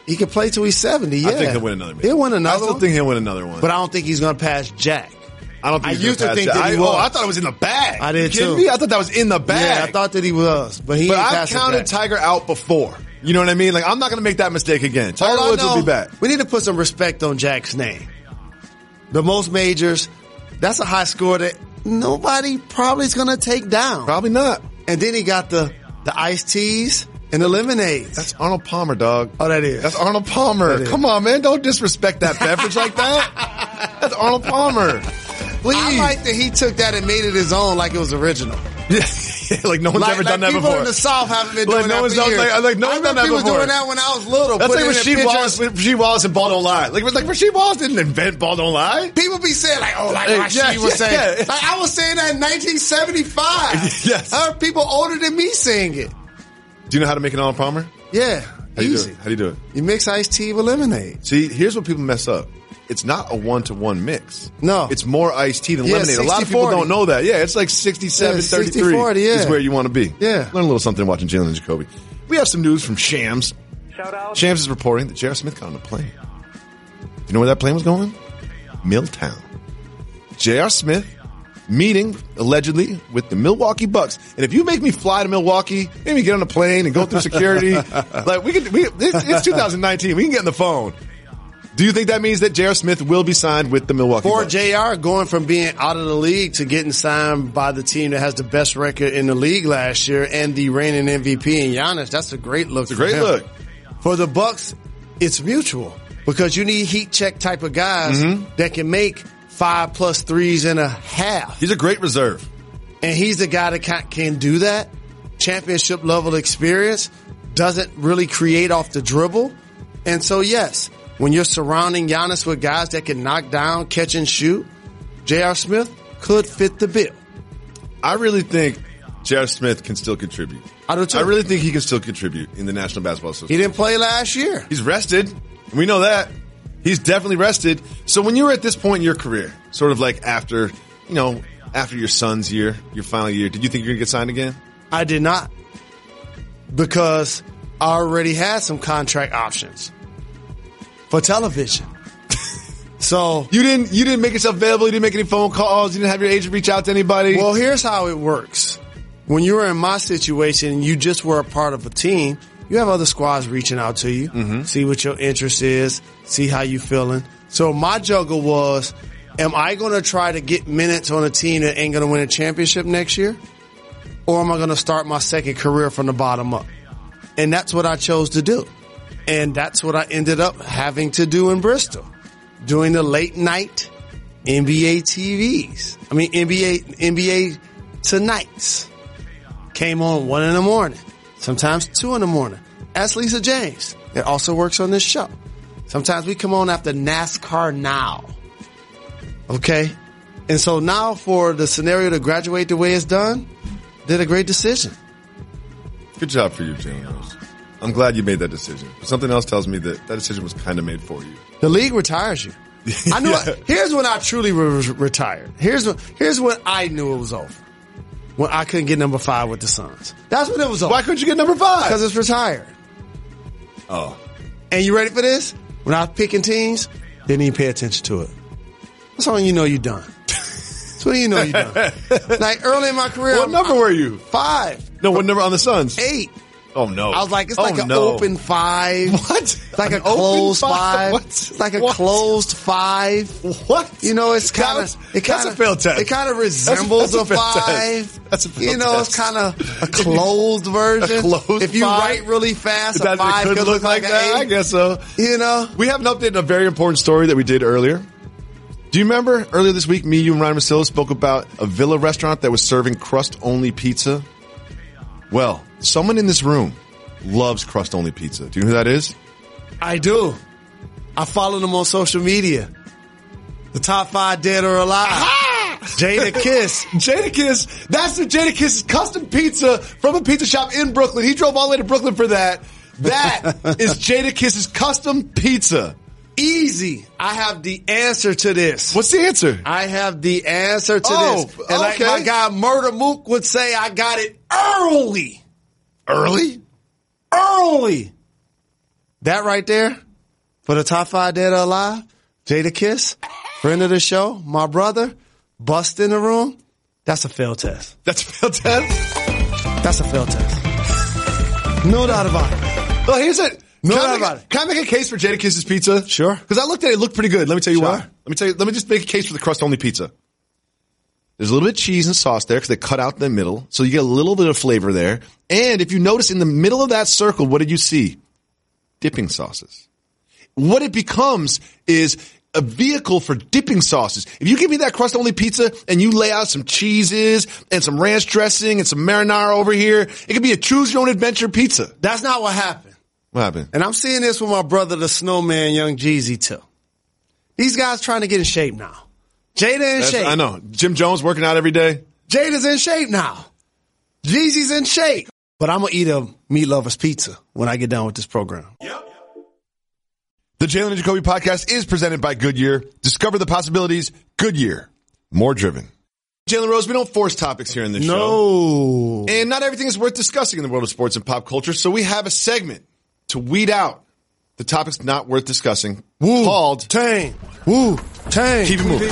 He could play till he's seventy. Yeah, I think he'll win another. He'll win another. I still one. think he'll win another one. But I don't think he's going to pass Jack. I don't think I he's used gonna to pass think that I, he oh, was. I thought it was in the bag. I did you kidding too. Me? I thought that was in the bag. Yeah, I thought that he was, but he. But ain't I've passing counted Jack. Tiger out before. You know what I mean? Like, I'm not going to make that mistake again. Tiger All I Woods know, will be back. We need to put some respect on Jack's name. The most majors. That's a high score that nobody probably is going to take down. Probably not. And then he got the the iced teas and the lemonades. That's Arnold Palmer, dog. Oh, that is. That's Arnold Palmer. That is. Come on, man. Don't disrespect that beverage like that. That's Arnold Palmer. Please. I like that he took that and made it his own like it was original. Yeah. Like no one's Like, ever like done that people before. in the South haven't been Like, doing no that one's for done- years. like- like, no I one's done remember that people before. doing that when I was little. That's putting like it in Rasheed pictures. Wallace, Rasheed Wallace and Ball Don't Lie. Like, like Rasheed Wallace didn't invent Ball Don't Lie. People be saying like, oh, like Hey, Rasheed yeah, was yeah, saying. yeah. Like I was saying that in nineteen seventy-five. Yes. I heard people older than me saying it. Do you know how to make an Arnold Palmer? Yeah, How do you do easy. it? How do you do it? You mix iced tea with lemonade. See, here's what people mess up. It's not a one-to-one mix. No. It's more iced tea than Yeah, lemonade. A lot of sixty people forty. don't know that. Yeah, it's like sixty-seven Yeah, thirty-three sixty forty, yeah. is where you want to be. Yeah. Learn a little something watching Jalen and Jacoby. We have some news from Shams. Shout out. Shams is reporting that J R. Smith got on a plane. Do you know where that plane was going? Milltown. J R. Smith meeting, allegedly, with the Milwaukee Bucks. And if you make me fly to Milwaukee, maybe get on a plane and go through security, like we could, we, it's, it's two thousand nineteen. We can get on the phone. Do you think that means that J R. Smith will be signed with the Milwaukee For Bucks? J R going from being out of the league to getting signed by the team that has the best record in the league last year and the reigning M V P in Giannis, that's a great look. It's a for great him. look. For the Bucks, it's mutual because you need heat check type of guys Mm-hmm. that can make five plus threes and a half. He's a great reserve. And he's the guy that can, can do that. Championship level experience, doesn't really create off the dribble. And so, yes, when you're surrounding Giannis with guys that can knock down, catch and shoot, J R. Smith could fit the bill. I really think J R. Smith can still contribute. I do too. I really think he can still contribute in the National Basketball He Association. didn't play last year. He's rested. We know that. He's definitely rested. So when you're at this point in your career, sort of like after, you know, after your son's year, your final year, did you think you're going to get signed again? I did not because I already had some contract options for television. So, You didn't, you didn't make yourself available. You didn't make any phone calls. You didn't have your agent reach out to anybody. well, here's how it works. When you were in my situation and you just were a part of a team, you have other squads reaching out to you, Mm-hmm. see what your interest is, see how you feeling. So my juggle was, am I going to try to get minutes on a team that ain't going to win a championship next year? Or am I going to start my second career from the bottom up? And that's what I chose to do. And that's what I ended up having to do in Bristol. Doing the late night N B A T Vs. I mean, N B A, N B A Tonights. Came on one in the morning. Sometimes two in the morning. Ask Lisa James. That also works on this show. Sometimes we come on after NASCAR Now. Okay? And so now for the scenario to graduate the way it's done, did a great decision. Good job for you, Jalen Rose. I'm glad you made that decision. Something else tells me that that decision was kind of made for you. The league retires you. I knew. Yeah. Here's when I truly re- retired. Here's when. Here's when I knew it was over. When I couldn't get number five with the Suns. That's when it was over. Why couldn't you get number five? Because it's retired. Oh. And you ready for this? When I was picking teams, didn't even pay attention to it. That's when you know you're done. That's when you know you're done. Like early in my career, What I'm- number were you? Five, No, what number on the Suns? eight. Oh, no. I was like, it's Oh, like an no. open five. What? It's like An a closed open five. What? It's like a What? closed five. What? You know, it's kind That's- of it that's kind a failed test. It kind of resembles That's a a, failed test. five. That's a failed You know, test. it's kind of a closed version. A closed if you five? write really fast, a That- it five could could look look like, like that. an I eight. guess so. You know, We have an update on a very important story that we did earlier. Do you remember earlier this week, me, you, and Ryan Masillo spoke about a Villa restaurant that was serving crust-only pizza? Well, someone in this room loves crust-only pizza. Do you know who that is? I do. I follow them on social media. The top five dead or alive. Jada Kiss. Jadakiss. That's the Jadakiss custom pizza from a pizza shop in Brooklyn. He drove all the way to Brooklyn for that. That is Jadakiss's custom pizza. Easy. I have the answer to this. What's the answer? I have the answer to Oh, this. And like okay. my guy Murder Mook would say, I got it early. Early? Early. That right there, for the top five dead or alive, Jada Kiss, friend of the show, my brother, bust in the room, that's a failed test. That's a failed test? That's a failed test. No doubt about it. Well, here's it. No can doubt I make, about it. Can I make a case for Jada Kiss's pizza? Sure. Because I looked at it, it looked pretty good. Let me tell you Sure. why. Let me tell you, let me just make a case for the crust-only pizza. There's a little bit of cheese and sauce there because they cut out the middle, so you get a little bit of flavor there. And if you notice in the middle of that circle, what did you see? Dipping sauces. What it becomes is a vehicle for dipping sauces. If you give me that crust-only pizza and you lay out some cheeses and some ranch dressing and some marinara over here, it could be a choose-your-own-adventure pizza. That's not what happened. What happened? And I'm seeing this with my brother, the snowman, Young Jeezy, too. These guys trying to get in shape now. Jada in That's- shape. I know. Jim Jones working out every day. Jada's in shape now. Jeezy's in shape. But I'm going to eat a meat lover's pizza when I get done with this program. The Jalen and Jacoby podcast is presented by Goodyear. Discover the possibilities. Goodyear. More driven. Jalen Rose, we don't force topics here in this show. No. And not everything is worth discussing in the world of sports and pop culture, so we have a segment to weed out the topics not worth discussing Woo. called Tang. Woo. Tang. Keep It Moving.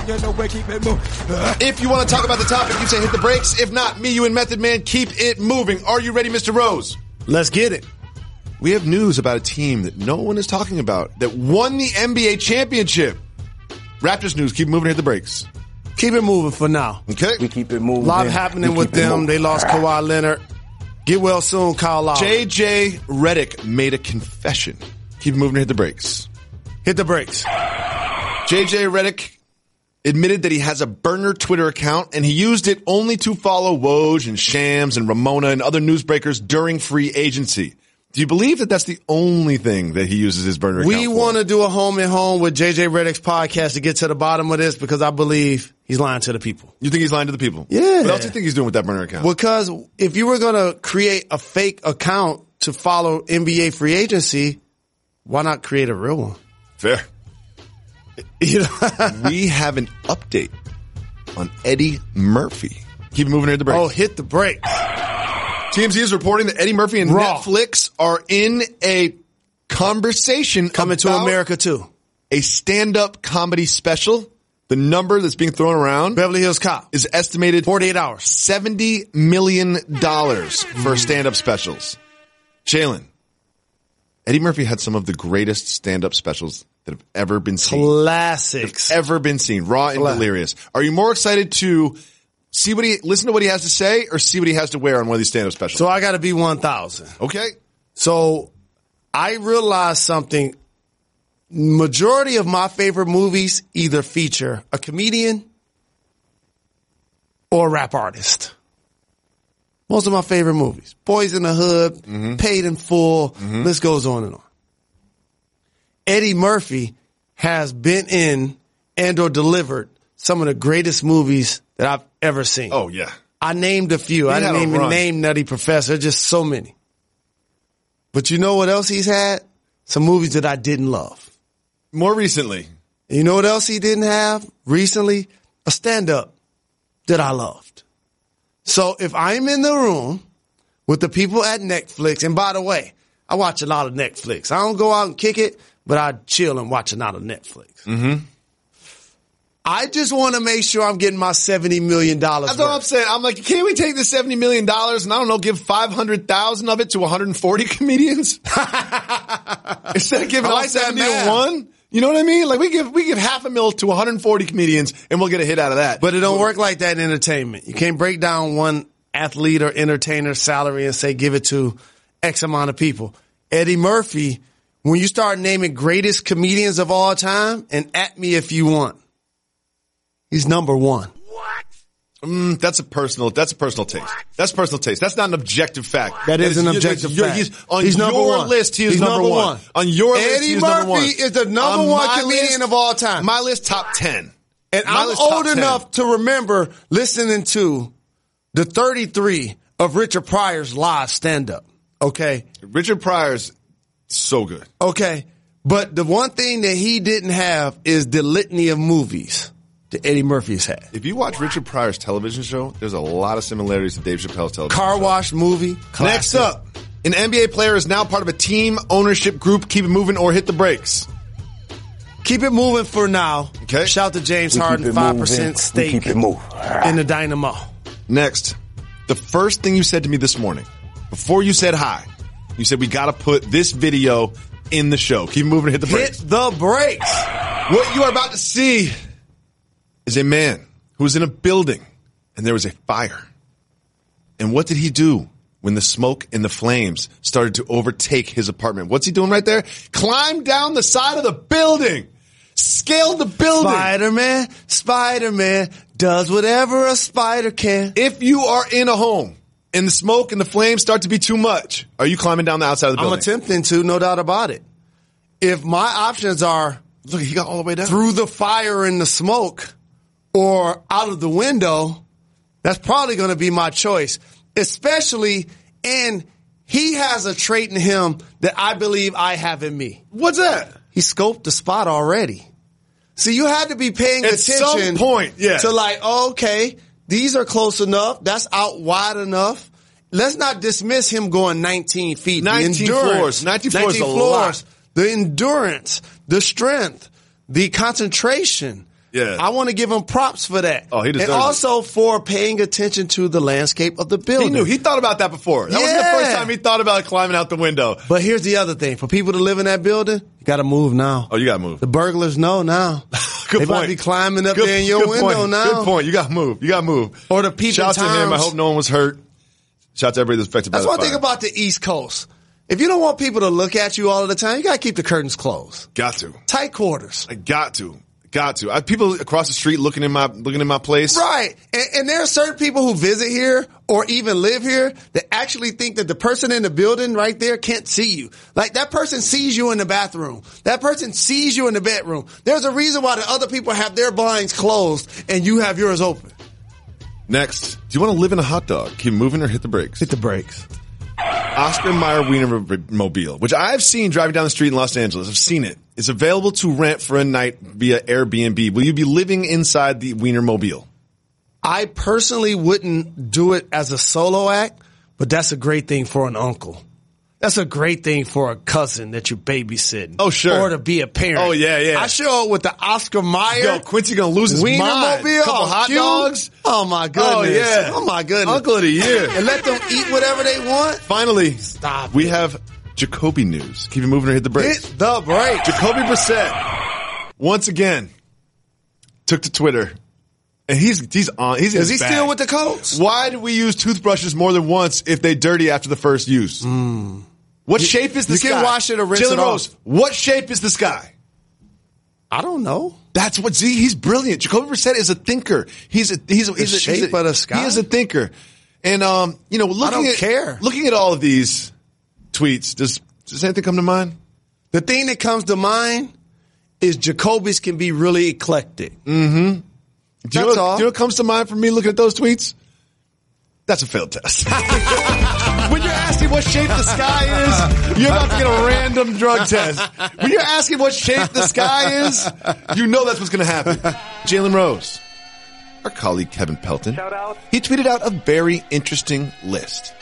If you want to talk about the topic, you say hit the brakes. If not, me, you, and Method Man, keep it moving. Are you ready, Mister Rose? Let's get it. We have news about a team that no one is talking about that won the N B A championship. Raptors news. Keep it moving. Hit the brakes. Keep it moving for now. Okay. We keep it moving. A lot happening with them. They lost Kawhi Leonard. Get well soon, Kyle Lowry. J J Redick made a confession. Keep it moving. Hit the brakes. Hit the brakes. J J Redick admitted that he has a burner Twitter account and he used it only to follow Woj and Shams and Ramona and other newsbreakers during free agency. Do you believe that that's the only thing that he uses his burner account We for? want to do a home and home with J J Redick's podcast to get to the bottom of this because I believe he's lying to the people. You think he's lying to the people? Yeah. What else do you think he's doing with that burner account? Because if you were going to create a fake account to follow N B A free agency, why not create a real one? Fair. You know? We have an update on Eddie Murphy. Keep it moving at the break. Oh, hit the brakes. T M Z is reporting that Eddie Murphy and Raw. Netflix are in a conversation Coming to about America too. a stand-up comedy special. The number that's being thrown around Beverly Hills Cop. is estimated forty-eight hours. seventy million dollars for stand-up specials. Jalen, Eddie Murphy had some of the greatest stand-up specials that have ever been seen. Classics. Ever been seen. Raw and Classic. delirious. Are you more excited to see what he, listen to what he has to say or see what he has to wear on one of these stand-up specials? So I got to be one thousand. Okay. So I realized something. Majority of my favorite movies either feature a comedian or a rap artist. Most of my favorite movies. Boys in the Hood, Mm-hmm. Paid in Full, list goes on and on. Eddie Murphy has been in and or delivered some of the greatest movies that I've ever seen. Oh, yeah. I named a few. I had didn't a even run. name Nutty Professor. Just so many. But you know what else he's had? Some movies that I didn't love. More recently. And you know what else he didn't have recently? A stand-up that I loved. So if I'm in the room with the people at Netflix, and by the way, I watch a lot of Netflix. I don't go out and kick it, but I chill and watch a lot of Netflix. Mm-hmm. I just want to make sure I'm getting my seventy million dollars That's what I'm saying. I'm like, can't we take the seventy million dollars and I don't know, give five hundred thousand of it to one hundred forty comedians? Instead of giving I all like that seventy math. to one? You know what I mean? Like we give, we give half a mil to one hundred forty comedians and we'll get a hit out of that. But it don't work like that in entertainment. You can't break down one athlete or entertainer's salary and say give it to X amount of people. Eddie Murphy, when you start naming greatest comedians of all time, and at me if you want, he's number one. Mm, that's a personal, that's a personal taste. That's personal taste. That's not an objective fact. That is an objective you're- fact. He's, on He's your number one. list, he is He's number, number one. one. On your list, Eddie he is number one. Murphy is the number On one my comedian list- of all time. My list, top ten. And My I'm list, top old ten. enough to remember listening to the thirty-three of Richard Pryor's live stand-up. Okay? Richard Pryor's so good. Okay. But the one thing that he didn't have is the litany of movies that Eddie Murphy's had. If you watch Richard Pryor's television show, there's a lot of similarities to Dave Chappelle's television Car show. Wash movie. Next classic. up, An N B A player is now part of a team ownership group. Keep it moving or hit the brakes. Keep it moving for now. Okay. Shout out to James We keep Harden, it five moving. percent We stake keep it moving. in the Dynamo. Next, the first thing you said to me this morning, before you said hi, you said we got to put this video in the show. Keep it moving and hit the Hit brakes. the brakes. What you are about to see is a man who was in a building and there was a fire. And what did he do when the smoke and the flames started to overtake his apartment? What's he doing right there? Climbed down the side of the building. Scaled the building. Spider-Man, Spider-Man does whatever a spider can. If you are in a home and the smoke and the flames start to be too much, are you climbing down the outside of the I'm building? attempting to, no doubt about it. If my options are Look, he got all the way down. through the fire and the smoke or out of the window, that's probably going to be my choice. Especially, and he has a trait in him that I believe I have in me. What's that? He scoped the spot already. See, you had to be paying At attention some point, yeah. to like, oh, okay, these are close enough. That's out wide enough. Let's not dismiss him going nineteen feet. The nineteen endurance- floors. nineteen floors is a floors, lot. The endurance, the strength, the concentration. Yeah. I want to give him props for that. Oh, he deserves And it. also for paying attention to the landscape of the He building. knew. He thought about that before. That wasn't the Yeah. first time he thought about climbing out the window. But here's the other thing. For people to live in that building, you got to move now. Oh, you got to move. The burglars know now. Good they point. might be climbing up Good- there in your good window point. now. Good point. You got to move. You got to move. Or the peeping Shout out to him. I Toms. hope no one was hurt. Shout out to everybody that's affected by That's the one fire. thing about the East Coast. If you don't want people to look at you all of the time, you got to keep the curtains closed. Got to. Tight quarters. I got to. Got to. I have people across the street looking in my looking in my place. Right. And, and there are certain people who visit here or even live here that actually think that the person in the building right there can't see you. Like that person sees you in the bathroom. That person sees you in the bedroom. There's a reason why the other people have their blinds closed and you have yours open. Next, do you want to live in a hot dog? Keep moving or hit the brakes? Hit the brakes. Oscar Mayer Wienermobile, which I've seen driving down the street in Los Angeles. I've seen it. It's available to rent for a night via Airbnb. Will you be living inside the Wienermobile? I personally wouldn't do it as a solo act, but that's a great thing for an uncle. That's a great thing for a cousin that you're babysitting. Oh, sure. Or to be a parent. Oh, yeah, yeah. I show up with the Oscar Mayer. Yo, Quincy gonna lose his mind. Wienermobile. Couple hot cute. dogs. Oh, my goodness. Oh, yeah. Oh, my goodness. Uncle of the year. And let them eat whatever they want. Finally, Stop we it. have Jacoby news. Keep it moving or hit the brakes. Hit the break. Jacoby Brissett, once again, took to Twitter. And he's he's on. He's in Is he his bag. still with the Colts? Why do we use toothbrushes more than once if they dirty after the first use? What shape is the you sky? can wash it or rinse Jalen it off. Rose, what shape is the sky? I don't know. That's what Z. He's brilliant. Jacoby Brissett is a thinker. He's a he's a, he's a, shape he's a, of the sky? He is a thinker. And um, you know, looking don't at care. looking at all of these tweets, does does anything come to mind? The thing that comes to mind is Jacoby's can be really eclectic. Do you, That's know, all. do you know what comes to mind for me looking at those tweets? That's a failed test. When you're asking what shape the sky is, you're about to get a random drug test. When you're asking what shape the sky is, you know that's what's going to happen. Jalen Rose, our colleague Kevin Pelton, he tweeted out a very interesting list.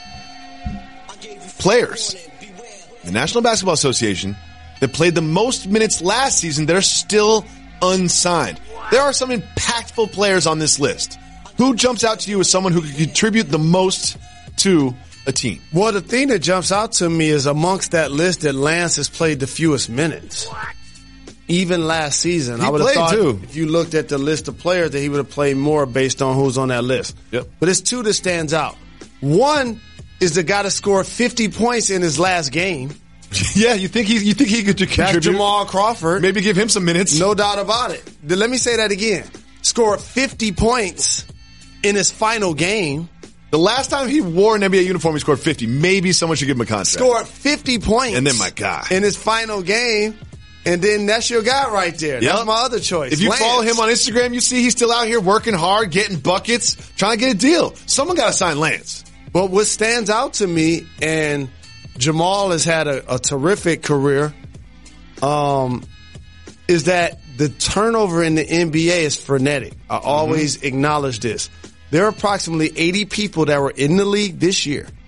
Players, the National Basketball Association, that played the most minutes last season that are still unsigned. There are some impactful players on this list. Who jumps out to you as someone who could contribute the most to a team? Well, the thing that jumps out to me is amongst that list that Lance has played the fewest minutes. Even last season. He I would have played, thought too. if you looked at the list of players that he would have played more based on who's on that list. Yep. But it's two that stands out. One is the guy that scored fifty points in his last game. Yeah, you think he you think he could That's contribute? Jamal Crawford. Maybe give him some minutes. No doubt about it. Then let me say that again. Scored fifty points in his final game. The last time he wore an N B A uniform, he scored fifty. Maybe someone should give him a contract. Scored fifty points. And then my guy. In his final game. And then that's your guy right there. Yep. That's my other choice. If you Lance. follow him on Instagram, you see he's still out here working hard, getting buckets, trying to get a deal. Someone got to sign Lance. But what stands out to me, and Jamal has had a, a terrific career, um, is that the turnover in the N B A is frenetic. I always Mm-hmm. acknowledge this. There are approximately eighty people that were in the league this year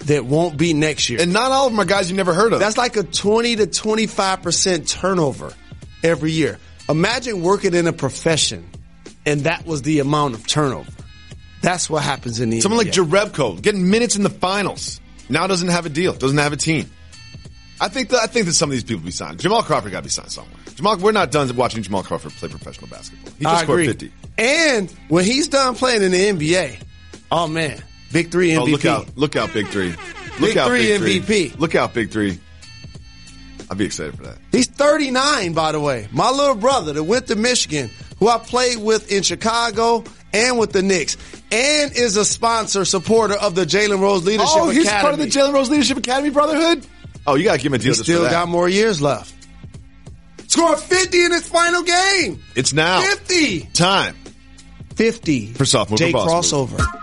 that won't be next year. And not all of them are guys you never heard of. That's like a twenty to twenty-five percent turnover every year. Imagine working in a profession and that was the amount of turnover. That's what happens in the Someone N B A. like Jerebko getting minutes in the finals. Now doesn't have a deal, doesn't have a team. I think that I think that some of these people be signed. Jamal Crawford got to be signed somewhere. Jamal, we're not done watching Jamal Crawford play professional basketball. He just I scored agree. fifty. And when he's done playing in the N B A, oh man, Big Three M V P. Oh, look out! Look out, Big Three! Look Big out, Three Big M V P. Three. Look out, Big Three! I'd be excited for that. He's thirty-nine, by the way. My little brother that went to Michigan, who I played with in Chicago and with the Knicks, and is a sponsor, supporter of the Jalen Rose Leadership Oh, Academy. he's part of the Jalen Rose Leadership Academy Brotherhood? Oh, you got to give him a deal He's just still for that. got more years left. Scored fifty in his final game. It's now fifty. time fifty. for sophomore J boss move. crossover.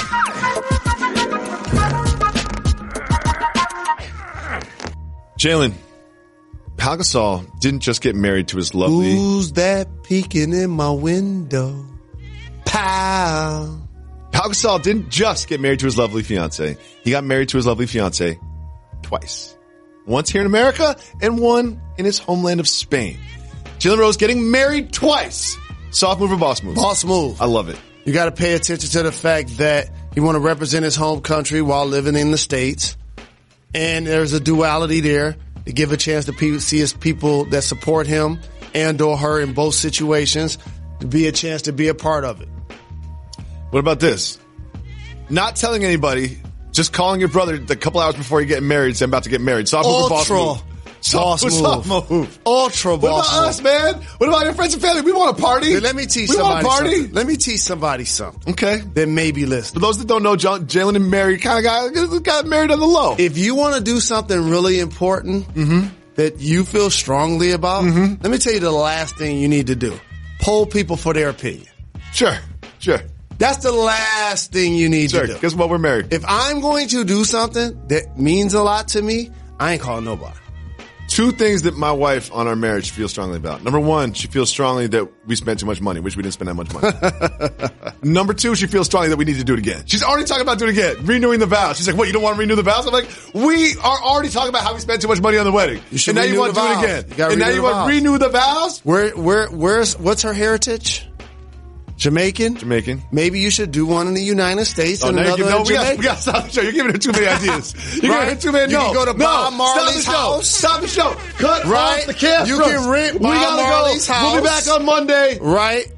Jalen, Pau Gasol didn't just get married to his lovely... Who's that peeking in my window? Pow. Pau Gasol didn't just get married to his lovely fiance. He got married to his lovely fiance twice. Once here in America and one in his homeland of Spain. Jalen Rose getting married twice. Soft move or boss move? Boss move. I love it. You got to pay attention to the fact that he want to represent his home country while living in the States. And there's a duality there to give a chance to people, see his people that support him and or her in both situations to be a chance to be a part of it. What about this? Not telling anybody, just calling your brother a couple hours before you get married, saying I'm about to get married. Soft move or boss Ultra move? boss move. Soft move. Ultra What boss about move. us, man? What about your friends and family? We want a party. Hey, let me teach we somebody want a party. something. Let me teach somebody something. Okay. That may be For listening. those that don't know, John, Jalen and Mary kind of got, got married on the low. If you want to do something really important Mm-hmm. that you feel strongly about, let me tell you the last thing you need to do. Poll people for their opinion. Sure, sure, That's the last thing you need sure. to do. Guess what? We're married. If I'm going to do something that means a lot to me, I ain't calling nobody. Two things that my wife on our marriage feels strongly about. Number one, she feels strongly that we spent too much money, which we didn't spend that much money. Number two, she feels strongly that we need to do it again. She's already talking about doing it again, renewing the vows. She's like, what, you don't want to renew the vows? I'm like, we are already talking about how we spent too much money on the wedding. You should and now you renew want to the do it vows. again. You gotta And now renew you the want to vows. renew the vows? Where, where, where's, what's her heritage? Jamaican? Jamaican. Maybe you should do one in the United States Oh, and now you another give, no, in we got, Jamaica. we got to stop the show. You're giving her too many ideas. You're Right? giving her too many. You No, can go to no, Bob Marley's stop the show. house. Stop the show. Cut Right? off the camera. You can rent We Bob gotta Marley's go. We'll be house. back on Monday. Right?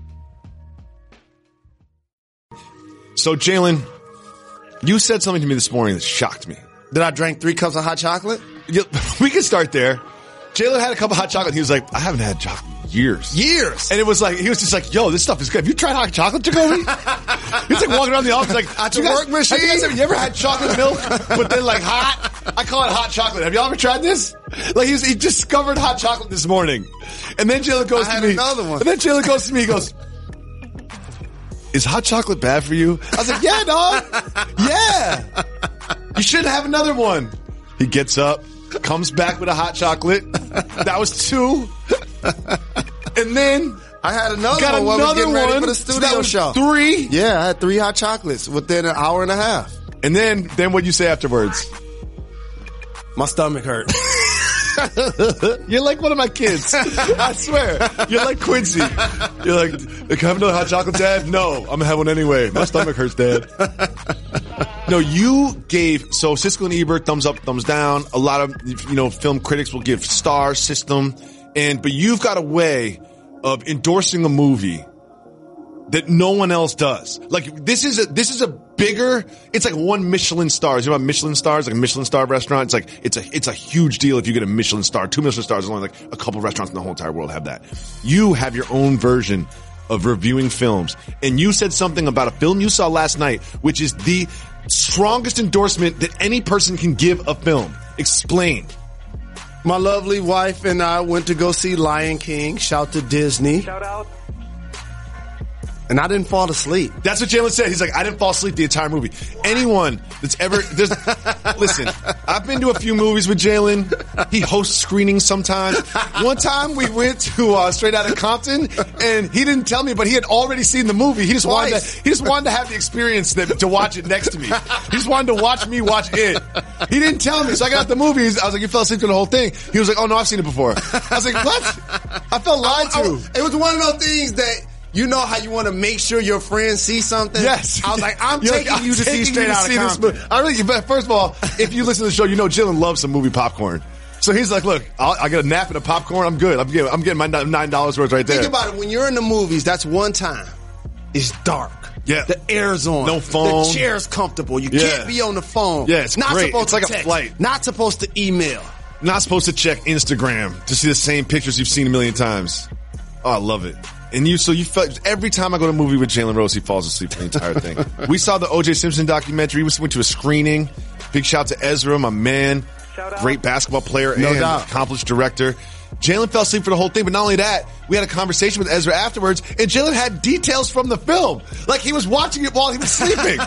So, Jalen, you said something to me this morning that shocked me. Did I drink three cups of hot chocolate? You- We can start there. Jalen had a cup of hot chocolate. He was like, I haven't had chocolate in years. Years. And it was like, he was just like, yo, this stuff is good. Have you tried hot chocolate, Jacoby? He's like walking around the office like, At "You the guys- work machine?" Have you, guys, have you ever had chocolate milk, but then like hot? I call it hot chocolate. Have y'all ever tried this? Like he was, he discovered hot chocolate this morning. And then Jalen goes I to had me. another one. And then Jalen goes to me, he goes, is hot chocolate bad for you? I was like, yeah, dog. Yeah. You should have another one. He gets up, comes back with a hot chocolate. That was two. And then I had another got one while I was another getting ready one. for the So studio that was show. three. Yeah, I had three hot chocolates within an hour and a half. And then, then what'd you say afterwards? My stomach hurt. You're like one of my kids. I swear. You're like Quincy. You're like, can I have another hot chocolate, Dad? No, I'm gonna have one anyway. My stomach hurts, Dad. No, you gave, so Siskel and Ebert, thumbs up, thumbs down. A lot of, you know, film critics will give star system. And, but you've got a way of endorsing a movie that no one else does. Like, this is a, this is a bigger, it's like one Michelin stars. You know about Michelin stars? Like a Michelin star restaurant? It's like, it's a, it's a huge deal if you get a Michelin star. Two Michelin stars, there's only like a couple restaurants in the whole entire world have that. You have your own version of reviewing films. And you said something about a film you saw last night, which is the strongest endorsement that any person can give a film. Explain. My lovely wife and I went to go see Lion King. Shout to Disney. Shout out. And I didn't fall asleep. That's what Jalen said. He's like, I didn't fall asleep the entire movie. Anyone that's ever, there's, listen, I've been to a few movies with Jalen. He hosts screenings sometimes. One time we went to uh, Straight Outta Compton, and he didn't tell me, but he had already seen the movie. He just wanted Twice. to, he just wanted to have the experience that, to watch it next to me. He just wanted to watch me watch it. He didn't tell me, so I got out the movie. I was like, you fell asleep through the whole thing. He was like, oh no, I've seen it before. I was like, what? I felt lied I- I- to. it was one of those things that, you know how you want to make sure your friends see something? Yes. I was like, I'm You're taking like, you to see taking Straight you to Outta see this Compton. movie. I really, but first of all, if you listen to the show, you know Jalen loves some movie popcorn. So he's like, look, I'll, I get a nap and a popcorn. I'm good. I'm getting, I'm getting my nine dollars worth right there. Think about it. When you're in the movies, that's one time. It's dark. Yeah. The air's on. No phone. The chair's comfortable. You Yeah. can't be on the phone. Yeah, it's not great. supposed It's to like a text. flight. Not supposed to email. Not supposed to check Instagram to see the same pictures you've seen a million times. Oh, I love it. And you, so you felt, every time I go to a movie with Jalen Rose, he falls asleep for the entire thing. We saw the O J Simpson documentary. We went to a screening. Big shout out to Ezra, my man. Great basketball player No and doubt. accomplished director. Jalen fell asleep for the whole thing, but not only that, we had a conversation with Ezra afterwards, and Jalen had details from the film. Like he was watching it while he was sleeping.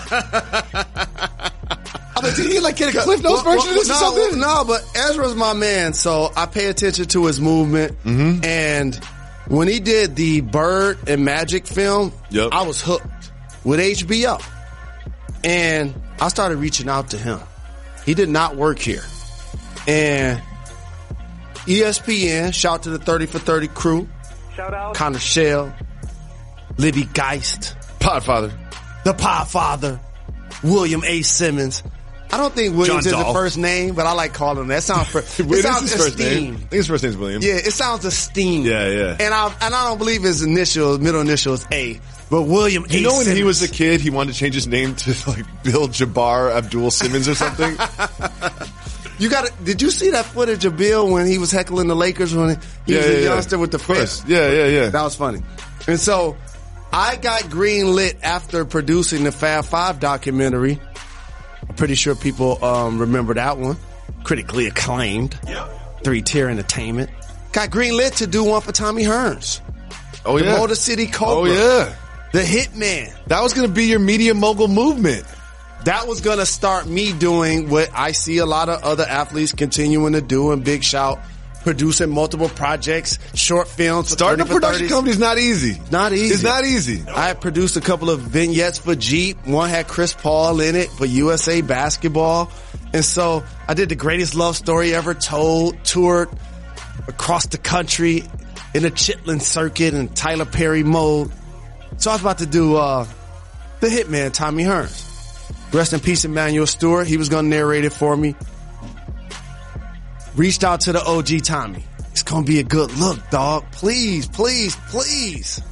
I'm like, did he like get a Cliff Notes Well, version of this no, or something? No, but Ezra's my man, so I pay attention to his movement. Mm-hmm. And when he did the Bird and Magic film, Yep. I was hooked with H B O. And I started reaching out to him. He did not work here. And E S P N, shout to the thirty for thirty crew. Shout out. Connor Shell, Libby Geist, Podfather. the Podfather, William A. Simmons. I don't think Williams John is the Dahl. first name, but I like calling him that. It sounds, it Wait, sounds this is his first name. I esteemed. think his first name's William. Yeah, it sounds esteemed. Yeah, yeah. And I and I don't believe his initials, middle initial is A, but William A. You know when Simmons. he was a kid, he wanted to change his name to like Bill Jabbar Abdul Simmons or something? You got to Did you see that footage of Bill when he was heckling the Lakers when he Yeah, was yeah, a yeah. youngster with the Of course. fist? Yeah, yeah, yeah. That was funny. And so I got green lit after producing the Fab Five documentary. I'm pretty sure people um, remember that one. Critically acclaimed. Three tier entertainment. Got green lit to do one for Tommy Hearns. Oh, The yeah. Motor City Cobra. Oh, yeah. The Hitman. That was going to be your media mogul movement. That was going to start me doing what I see a lot of other athletes continuing to do, and big shout, producing multiple projects, short films. for Starting a thirty for production thirties. company is not easy. Not easy. It's not easy. I had produced a couple of vignettes for Jeep. One had Chris Paul in it for U S A Basketball. And so I did the greatest love story ever told, toured across the country in a Chitlin circuit in Tyler Perry mode. So I was about to do uh, the Hitman, Tommy Hearns. Rest in peace, Emmanuel Stewart. He was going to narrate it for me. Reached out to the O G Tommy. It's going to be a good look, dog. Please, please, please.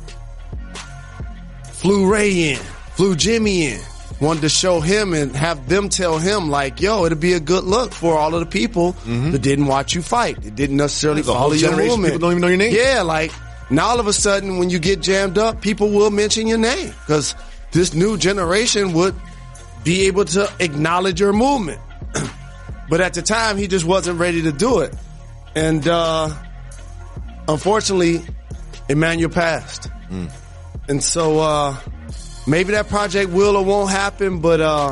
Flew Ray in. Flew Jimmy in. Wanted to show him and have them tell him, like, yo, it'll be a good look for all of the people that didn't watch you fight. It didn't necessarily There's a follow whole your generation of movement. people don't even know your name. Yeah, like, now all of a sudden when you get jammed up, people will mention your name because this new generation would be able to acknowledge your movement. But at the time, he just wasn't ready to do it. And, uh, unfortunately, Emmanuel passed. Mm. And so, uh, maybe that project will or won't happen, but, uh,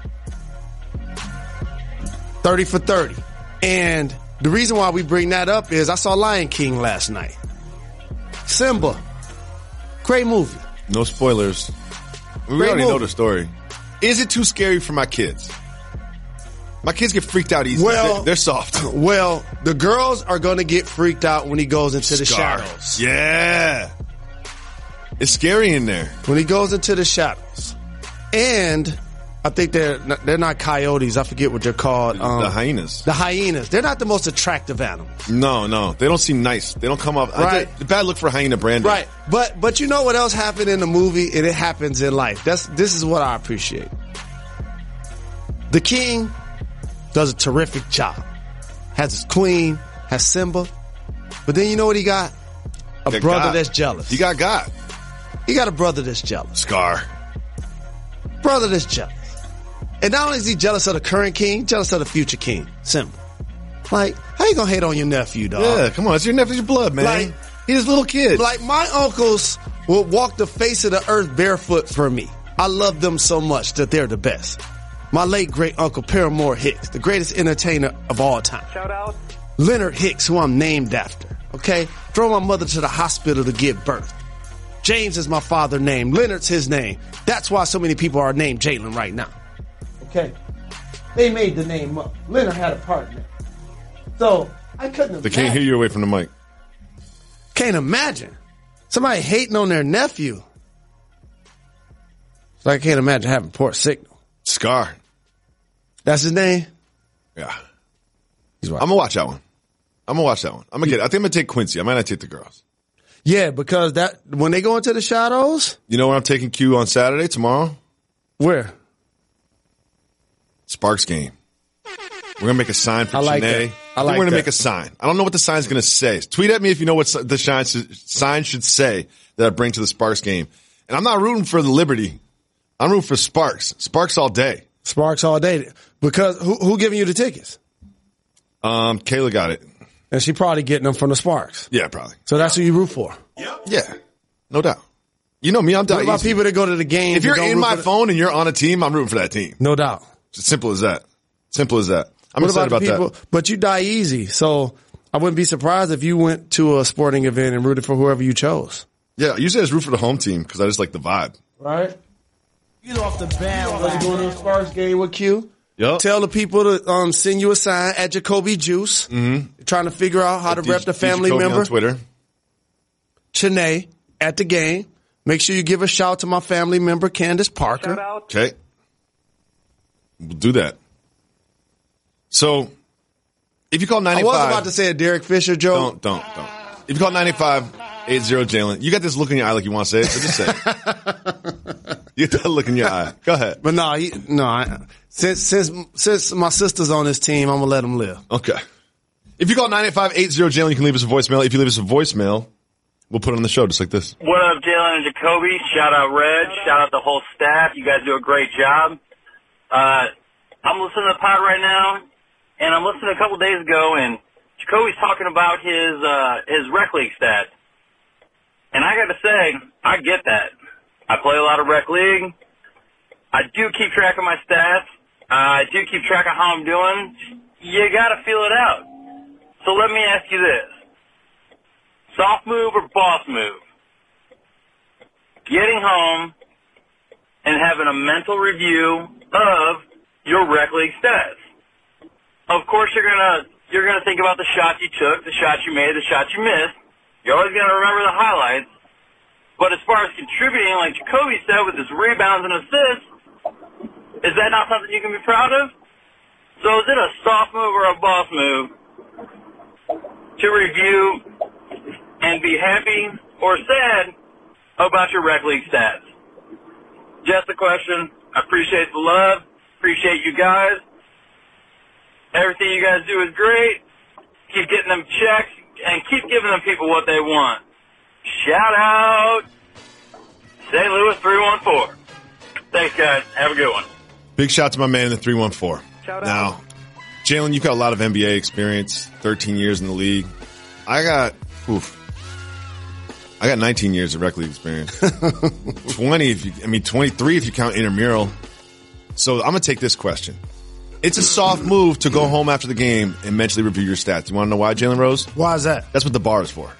thirty for thirty. And the reason why we bring that up is I saw Lion King last night. Simba. Great movie. No spoilers. We Great already movie. know the story. Is it too scary for my kids? My kids get freaked out easy. Well- they're, they're soft. Well, the girls are going to get freaked out when he goes into the Scar. shadows. Yeah. It's scary in there. When he goes into the shadows. And I think they're not, they're not coyotes. I forget what they're called. Um, the hyenas. The hyenas. They're not the most attractive animals. No, no. They don't seem nice. They don't come up. I Right. did- the bad look for hyena Brandon. Right. But but you know what else happened in the movie, and it happens in life. That's this is what I appreciate. The king does a terrific job. Has his queen, has Simba. But then you know what he got? A Got brother God. that's jealous. He got God. He got a brother that's jealous. Scar. Brother that's jealous. And not only is he jealous of the current king, jealous of the future king. Simba. Like, how you gonna hate on your nephew, dog? Yeah, come on. It's your nephew's blood, man. Like- He's a little kid. Like, my uncles will walk the face of the earth barefoot for me. I love them so much that they're the best. My late great uncle Paramore Hicks, the greatest entertainer of all time. Shout out. Leonard Hicks, who I'm named after. Okay? Throw my mother to the hospital to give birth. James is my father's name. Leonard's his name. That's why so many people are named Jalen right now. Okay? They made the name up. Leonard had a partner. So, I couldn't imagine. They can't hear you away from the mic. Can't imagine. Somebody hating on their nephew. So I can't imagine having poor signal. Scar. That's his name? Yeah. He's right. I'm going to watch that one. I'm going to watch that one. I'm going to get it. I think I'm going to take Quincy. I might not take the girls. Yeah, because that when they go into the shadows. You know where I'm taking Q on Saturday, tomorrow? Where? Sparks game. We're going to make a sign for I like Janae. that. I like We're going to that. make a sign. I don't know what the sign's going to say. Tweet at me if you know what the sign should, sign should say that I bring to the Sparks game. And I'm not rooting for the Liberty. I'm rooting for Sparks. Sparks all day. Sparks all day. Because who, who giving you the tickets? Um, Kayla got it. And she probably getting them from the Sparks. Yeah, probably. So that's who you root for. Yeah, no doubt. You know me, I'm What down. about people that go to the game? If you're in my phone and you're on a team, I'm rooting for that team. No doubt. It's as simple as that. Simple as that. I'm What excited about about the people? that. But you die easy. So I wouldn't be surprised if you went to a sporting event and rooted for whoever you chose. Yeah, usually I just root for the home team because I just like the vibe. Right? Get off the Are you bandwagon. going to a Sparks game with Q? Yep. Tell the people to um, send you a sign at Jacoby Juice. Mm-hmm. Trying to figure out how to rep the family member. on Twitter. Chanae at the game. Make sure you give a shout to my family member, Candace Parker. Shout out. Okay. We'll do that. So, if you call I ninety-five. was about to say a Derek Fisher joke. Don't, don't, don't. If you call ninety-five eighty Jalen, you got this look in your eye like you want to say it, so just say it. You get that look in your eye. Go ahead. But no, he, no. I, since since since my sister's on this team, I'm gonna let him live. Okay. If you call nine eight five eight zero Jalen, you can leave us a voicemail. If you leave us a voicemail, we'll put it on the show just like this. What up, Jalen and Jacoby? Shout out Reg. Shout out the whole staff. You guys do a great job. Uh, I'm listening to the pod right now, and I'm listening a couple days ago, and Jacoby's talking about his uh, his rec league stats. And I got to say, I get that. I play a lot of rec league. I do keep track of my stats. Uh, I do keep track of how I'm doing. You got to feel it out. So let me ask you this. Soft move or boss move? Getting home and having a mental review of your rec league stats. Of course, you're gonna you're gonna think about the shots you took, the shots you made, the shots you missed. You're always gonna remember the highlights. But as far as contributing, like Jacoby said, with his rebounds and assists, is that not something you can be proud of? So is it a soft move or a boss move to review and be happy or sad about your rec league stats? Just a question. I appreciate the love. Appreciate you guys. Everything you guys do is great. Keep getting them checks and keep giving them people what they want. Shout out Saint Louis three one four. Thanks, guys. Have a good one. Big shout to my man in the three one four. Shout now, out. Jalen, you've got a lot of N B A experience, thirteen years in the league. I got, oof, I got nineteen years of rec league experience. twenty, if you, I mean, twenty-three if you count intramural. So I'm going to take this question. It's a soft move to go home after the game and mentally review your stats. You want to know why, Jalen Rose? Why is that? That's what the bar is for.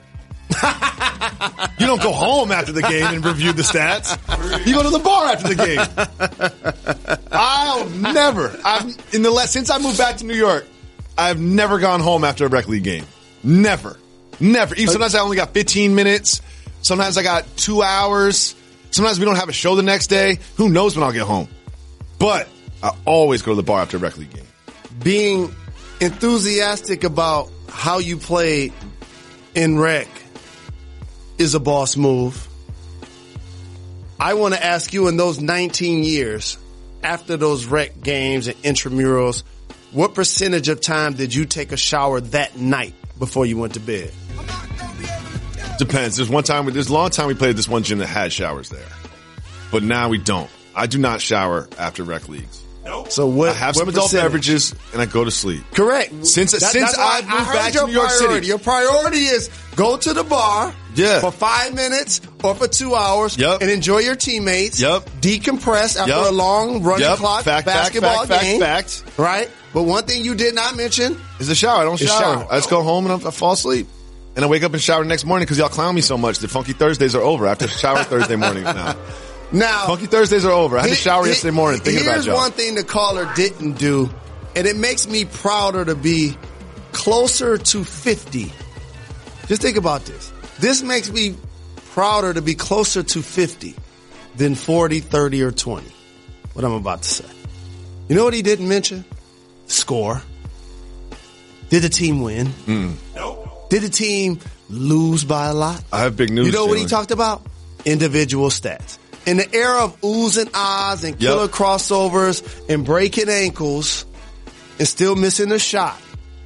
You don't go home after the game and review the stats. You go to the bar after the game. I'll never, I've, in the last, since I moved back to New York, I've never gone home after a rec league game. Never. Never. Even sometimes I only got fifteen minutes. Sometimes I got two hours. Sometimes we don't have a show the next day. Who knows when I'll get home? But I always go to the bar after a rec league game. Being enthusiastic about how you played in rec is a boss move. I want to ask you, in those nineteen years, after those rec games and intramurals, what percentage of time did you take a shower that night before you went to bed? Depends. There's one time, there's a long time we played at this one gym that had showers there. But now we don't. I do not shower after rec leagues. So what? I have what some adult percentage? beverages and I go to sleep. Correct. Since- since that's why I've moved I heard back to your New York City. priority. Your priority is go to the bar, Yeah. For five minutes or for two hours. Yep. And enjoy your teammates. Yep. Decompress after Yep. a long running Yep. clock Fact, fact, basketball fact, game. fact, fact. Right? But one thing you did not mention. It's the shower. I don't It's shower. shower. I just go home and I fall asleep. And I wake up and shower the next morning because y'all clown me so much. The Funky Thursdays are over. I have to shower Thursday morning now. Now, Funky Thursdays are over. I had to he- shower he- yesterday morning thinking about Here's y'all. one thing the caller didn't do, and it makes me prouder to be closer to fifty. Just think about this. This makes me prouder to be closer to fifty than forty, thirty, or twenty. What I'm about to say. You know what he didn't mention? Score. Did the team win? Mm. Did the team lose by a lot? I have big news. You know what he Jalen. talked about? Individual stats. In the era of oohs and ahs and killer Yep. crossovers and breaking ankles and still missing a shot,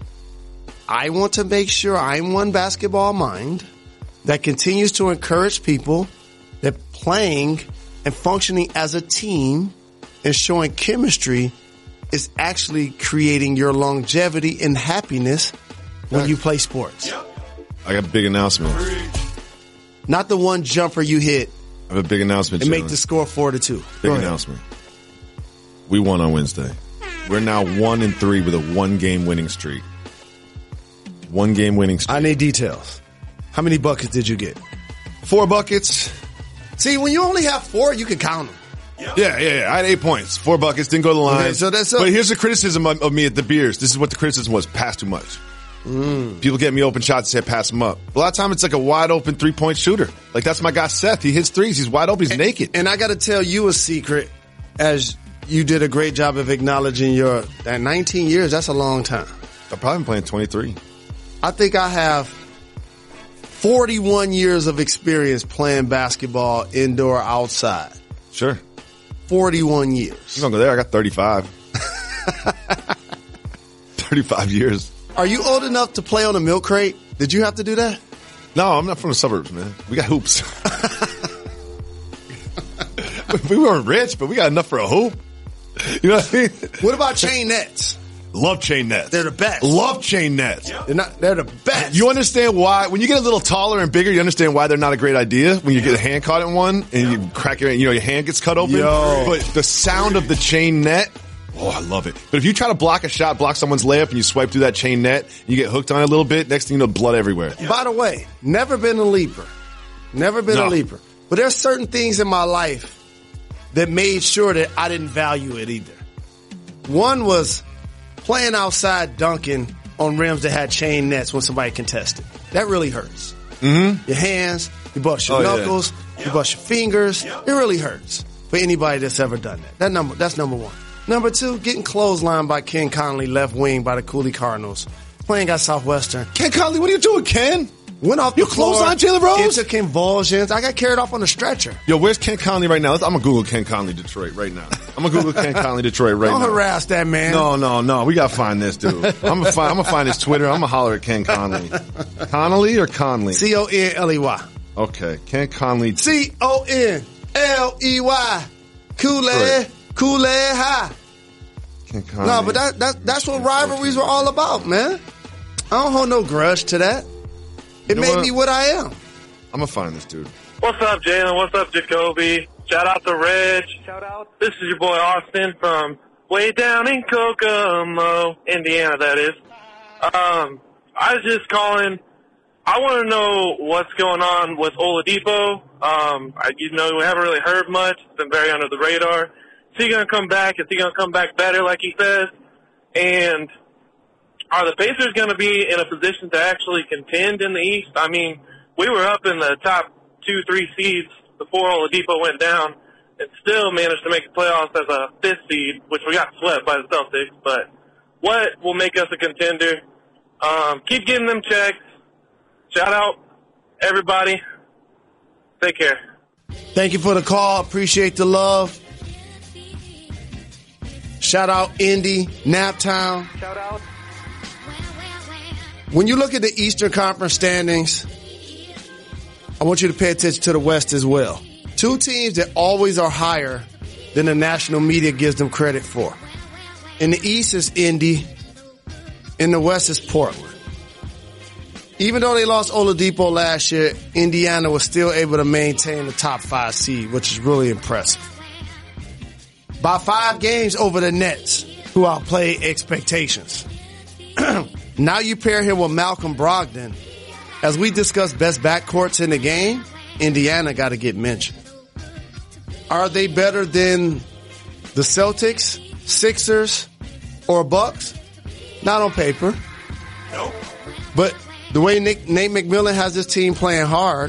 I want to make sure I'm one basketball mind that continues to encourage people that playing and functioning as a team and showing chemistry is actually creating your longevity and happiness when you play sports. I got a big announcement. Not the one jumper you hit I have a big announcement. and make Jalen. the score four to two. Big Go ahead. announcement. We won on Wednesday. We're now one and three with a one game winning streak. One game winning streak. I need details. How many buckets did you get? Four buckets. See, when you only have four, you can count them. Yeah, yeah, yeah. I had eight points. Four buckets. Didn't go to the line. Okay, so that's a- but here's the criticism of, of me at the beers. This is what the criticism was. Pass too much. People get me open shots and say pass them up. A lot of time it's like a wide open three point shooter. Like that's my guy Seth. He hits threes. He's wide open. He's naked. And I got to tell you a secret, as you did a great job of acknowledging your that nineteen years. That's a long time. I've probably been playing twenty-three. I think I have forty-one years of experience playing basketball indoor, outside. Sure. forty-one years. I'm gonna go there. I got thirty-five. thirty-five years. Are you old enough to play on a milk crate? Did you have to do that? No, I'm not from the suburbs, man. We got hoops. We weren't rich, but we got enough for a hoop. You know what I mean? What about chain nets? Love chain nets. They're the best. Love chain nets. They're not. They're the best. You understand why, when you get a little taller and bigger, you understand why they're not a great idea? When you get a hand caught in one and you crack your, you know, your hand gets cut open. Yo. But the sound of the chain net, oh, I love it. But if you try to block a shot, block someone's layup, and you swipe through that chain net, you get hooked on it a little bit, next thing you know, blood everywhere. By the way, never been a leaper. Never been No. a leaper. But there's certain things in my life that made sure that I didn't value it either. One was playing outside dunking on rims that had chain nets when somebody contested. That really hurts. Mm-hmm. Your hands, you bust your Oh, yeah. knuckles, you bust your fingers. It really hurts for anybody that's ever done that. That number, that's number one. Number two, getting clotheslined by Ken Conley, left wing by the Cooley Cardinals. Playing at Southwestern. Ken Conley, what are you doing, Ken? Went off You the floor. clotheslined Jalen Rose? Into convulsions. I got carried off on a stretcher. Yo, where's Ken Conley right now? I'm gonna Google Ken Conley Detroit right now. I'm gonna Google Ken Conley Detroit right Don't now. harass that man. No, no, no. We gotta find this dude. I'm gonna find. I'm gonna find his Twitter. I'm gonna holler at Ken Conley. Connolly or Conley? C O N L E Y. Okay, Ken Conley. C O N L E Y. Kool-Aid. Right. Kool-Aid high. Ken Conley. No, but that, that that's what rivalries were all about, man. I don't hold no grudge to that. It know made what? me what I am. I'm gonna find this dude. What's up, Jalen? What's up, Jacoby? Shout out to Reg. Shout out. This is your boy Austin from way down in Kokomo, Indiana, that is. Um, I was just calling. I want to know what's going on with Oladipo. Um, I, you know, we haven't really heard much. It's been very under the radar. Is he going to come back? Is he going to come back better, like he says? And are the Pacers going to be in a position to actually contend in the East? I mean, we were up in the top two, three seeds before Oladipo went down and still managed to make the playoffs as a fifth seed, which we got swept by the Celtics. But what will make us a contender? Um, keep getting them checks. Shout out, everybody. Take care. Thank you for the call. Appreciate the love. Shout out Indy, Naptown. Shout out. When you look at the Eastern Conference standings, I want you to pay attention to the West as well. Two teams that always are higher than the national media gives them credit for. In the East is Indy. In the West is Portland. Even though they lost Oladipo last year, Indiana was still able to maintain the top five seed, which is really impressive. By five games over the Nets, who outplayed expectations. Now you pair him with Malcolm Brogdon. As we discussed best backcourts in the game, Indiana got to get mentioned. Are they better than the Celtics, Sixers, or Bucks? Not on paper. Nope. But the way Nick, Nate McMillan has this team playing hard,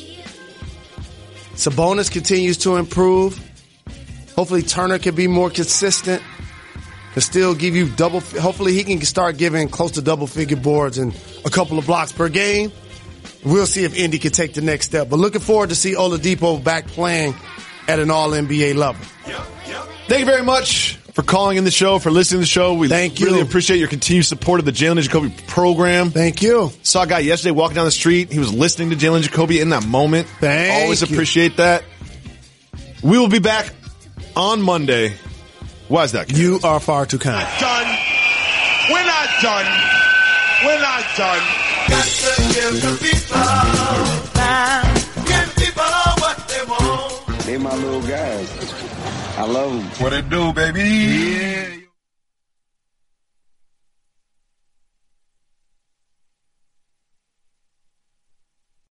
Sabonis continues to improve. Hopefully Turner can be more consistent. Can still give you double. Hopefully he can start giving close to double figure boards and a couple of blocks per game. We'll see if Indy can take the next step. But looking forward to see Oladipo back playing at an all N B A level. Yep, yep. Thank you very much for calling in the show, for listening to the show. We Thank you. really appreciate your continued support of the Jalen Jacoby program. Thank you. Saw a guy yesterday walking down the street. He was listening to Jalen Jacoby in that moment. Thank Always you. appreciate that. We will be back on Monday. Why is that? Karen? You are far too kind. Done. We're not done. We're not done. Got to give the people time. Give people what they want. They my little guys. I love them. What it do, baby? Yeah.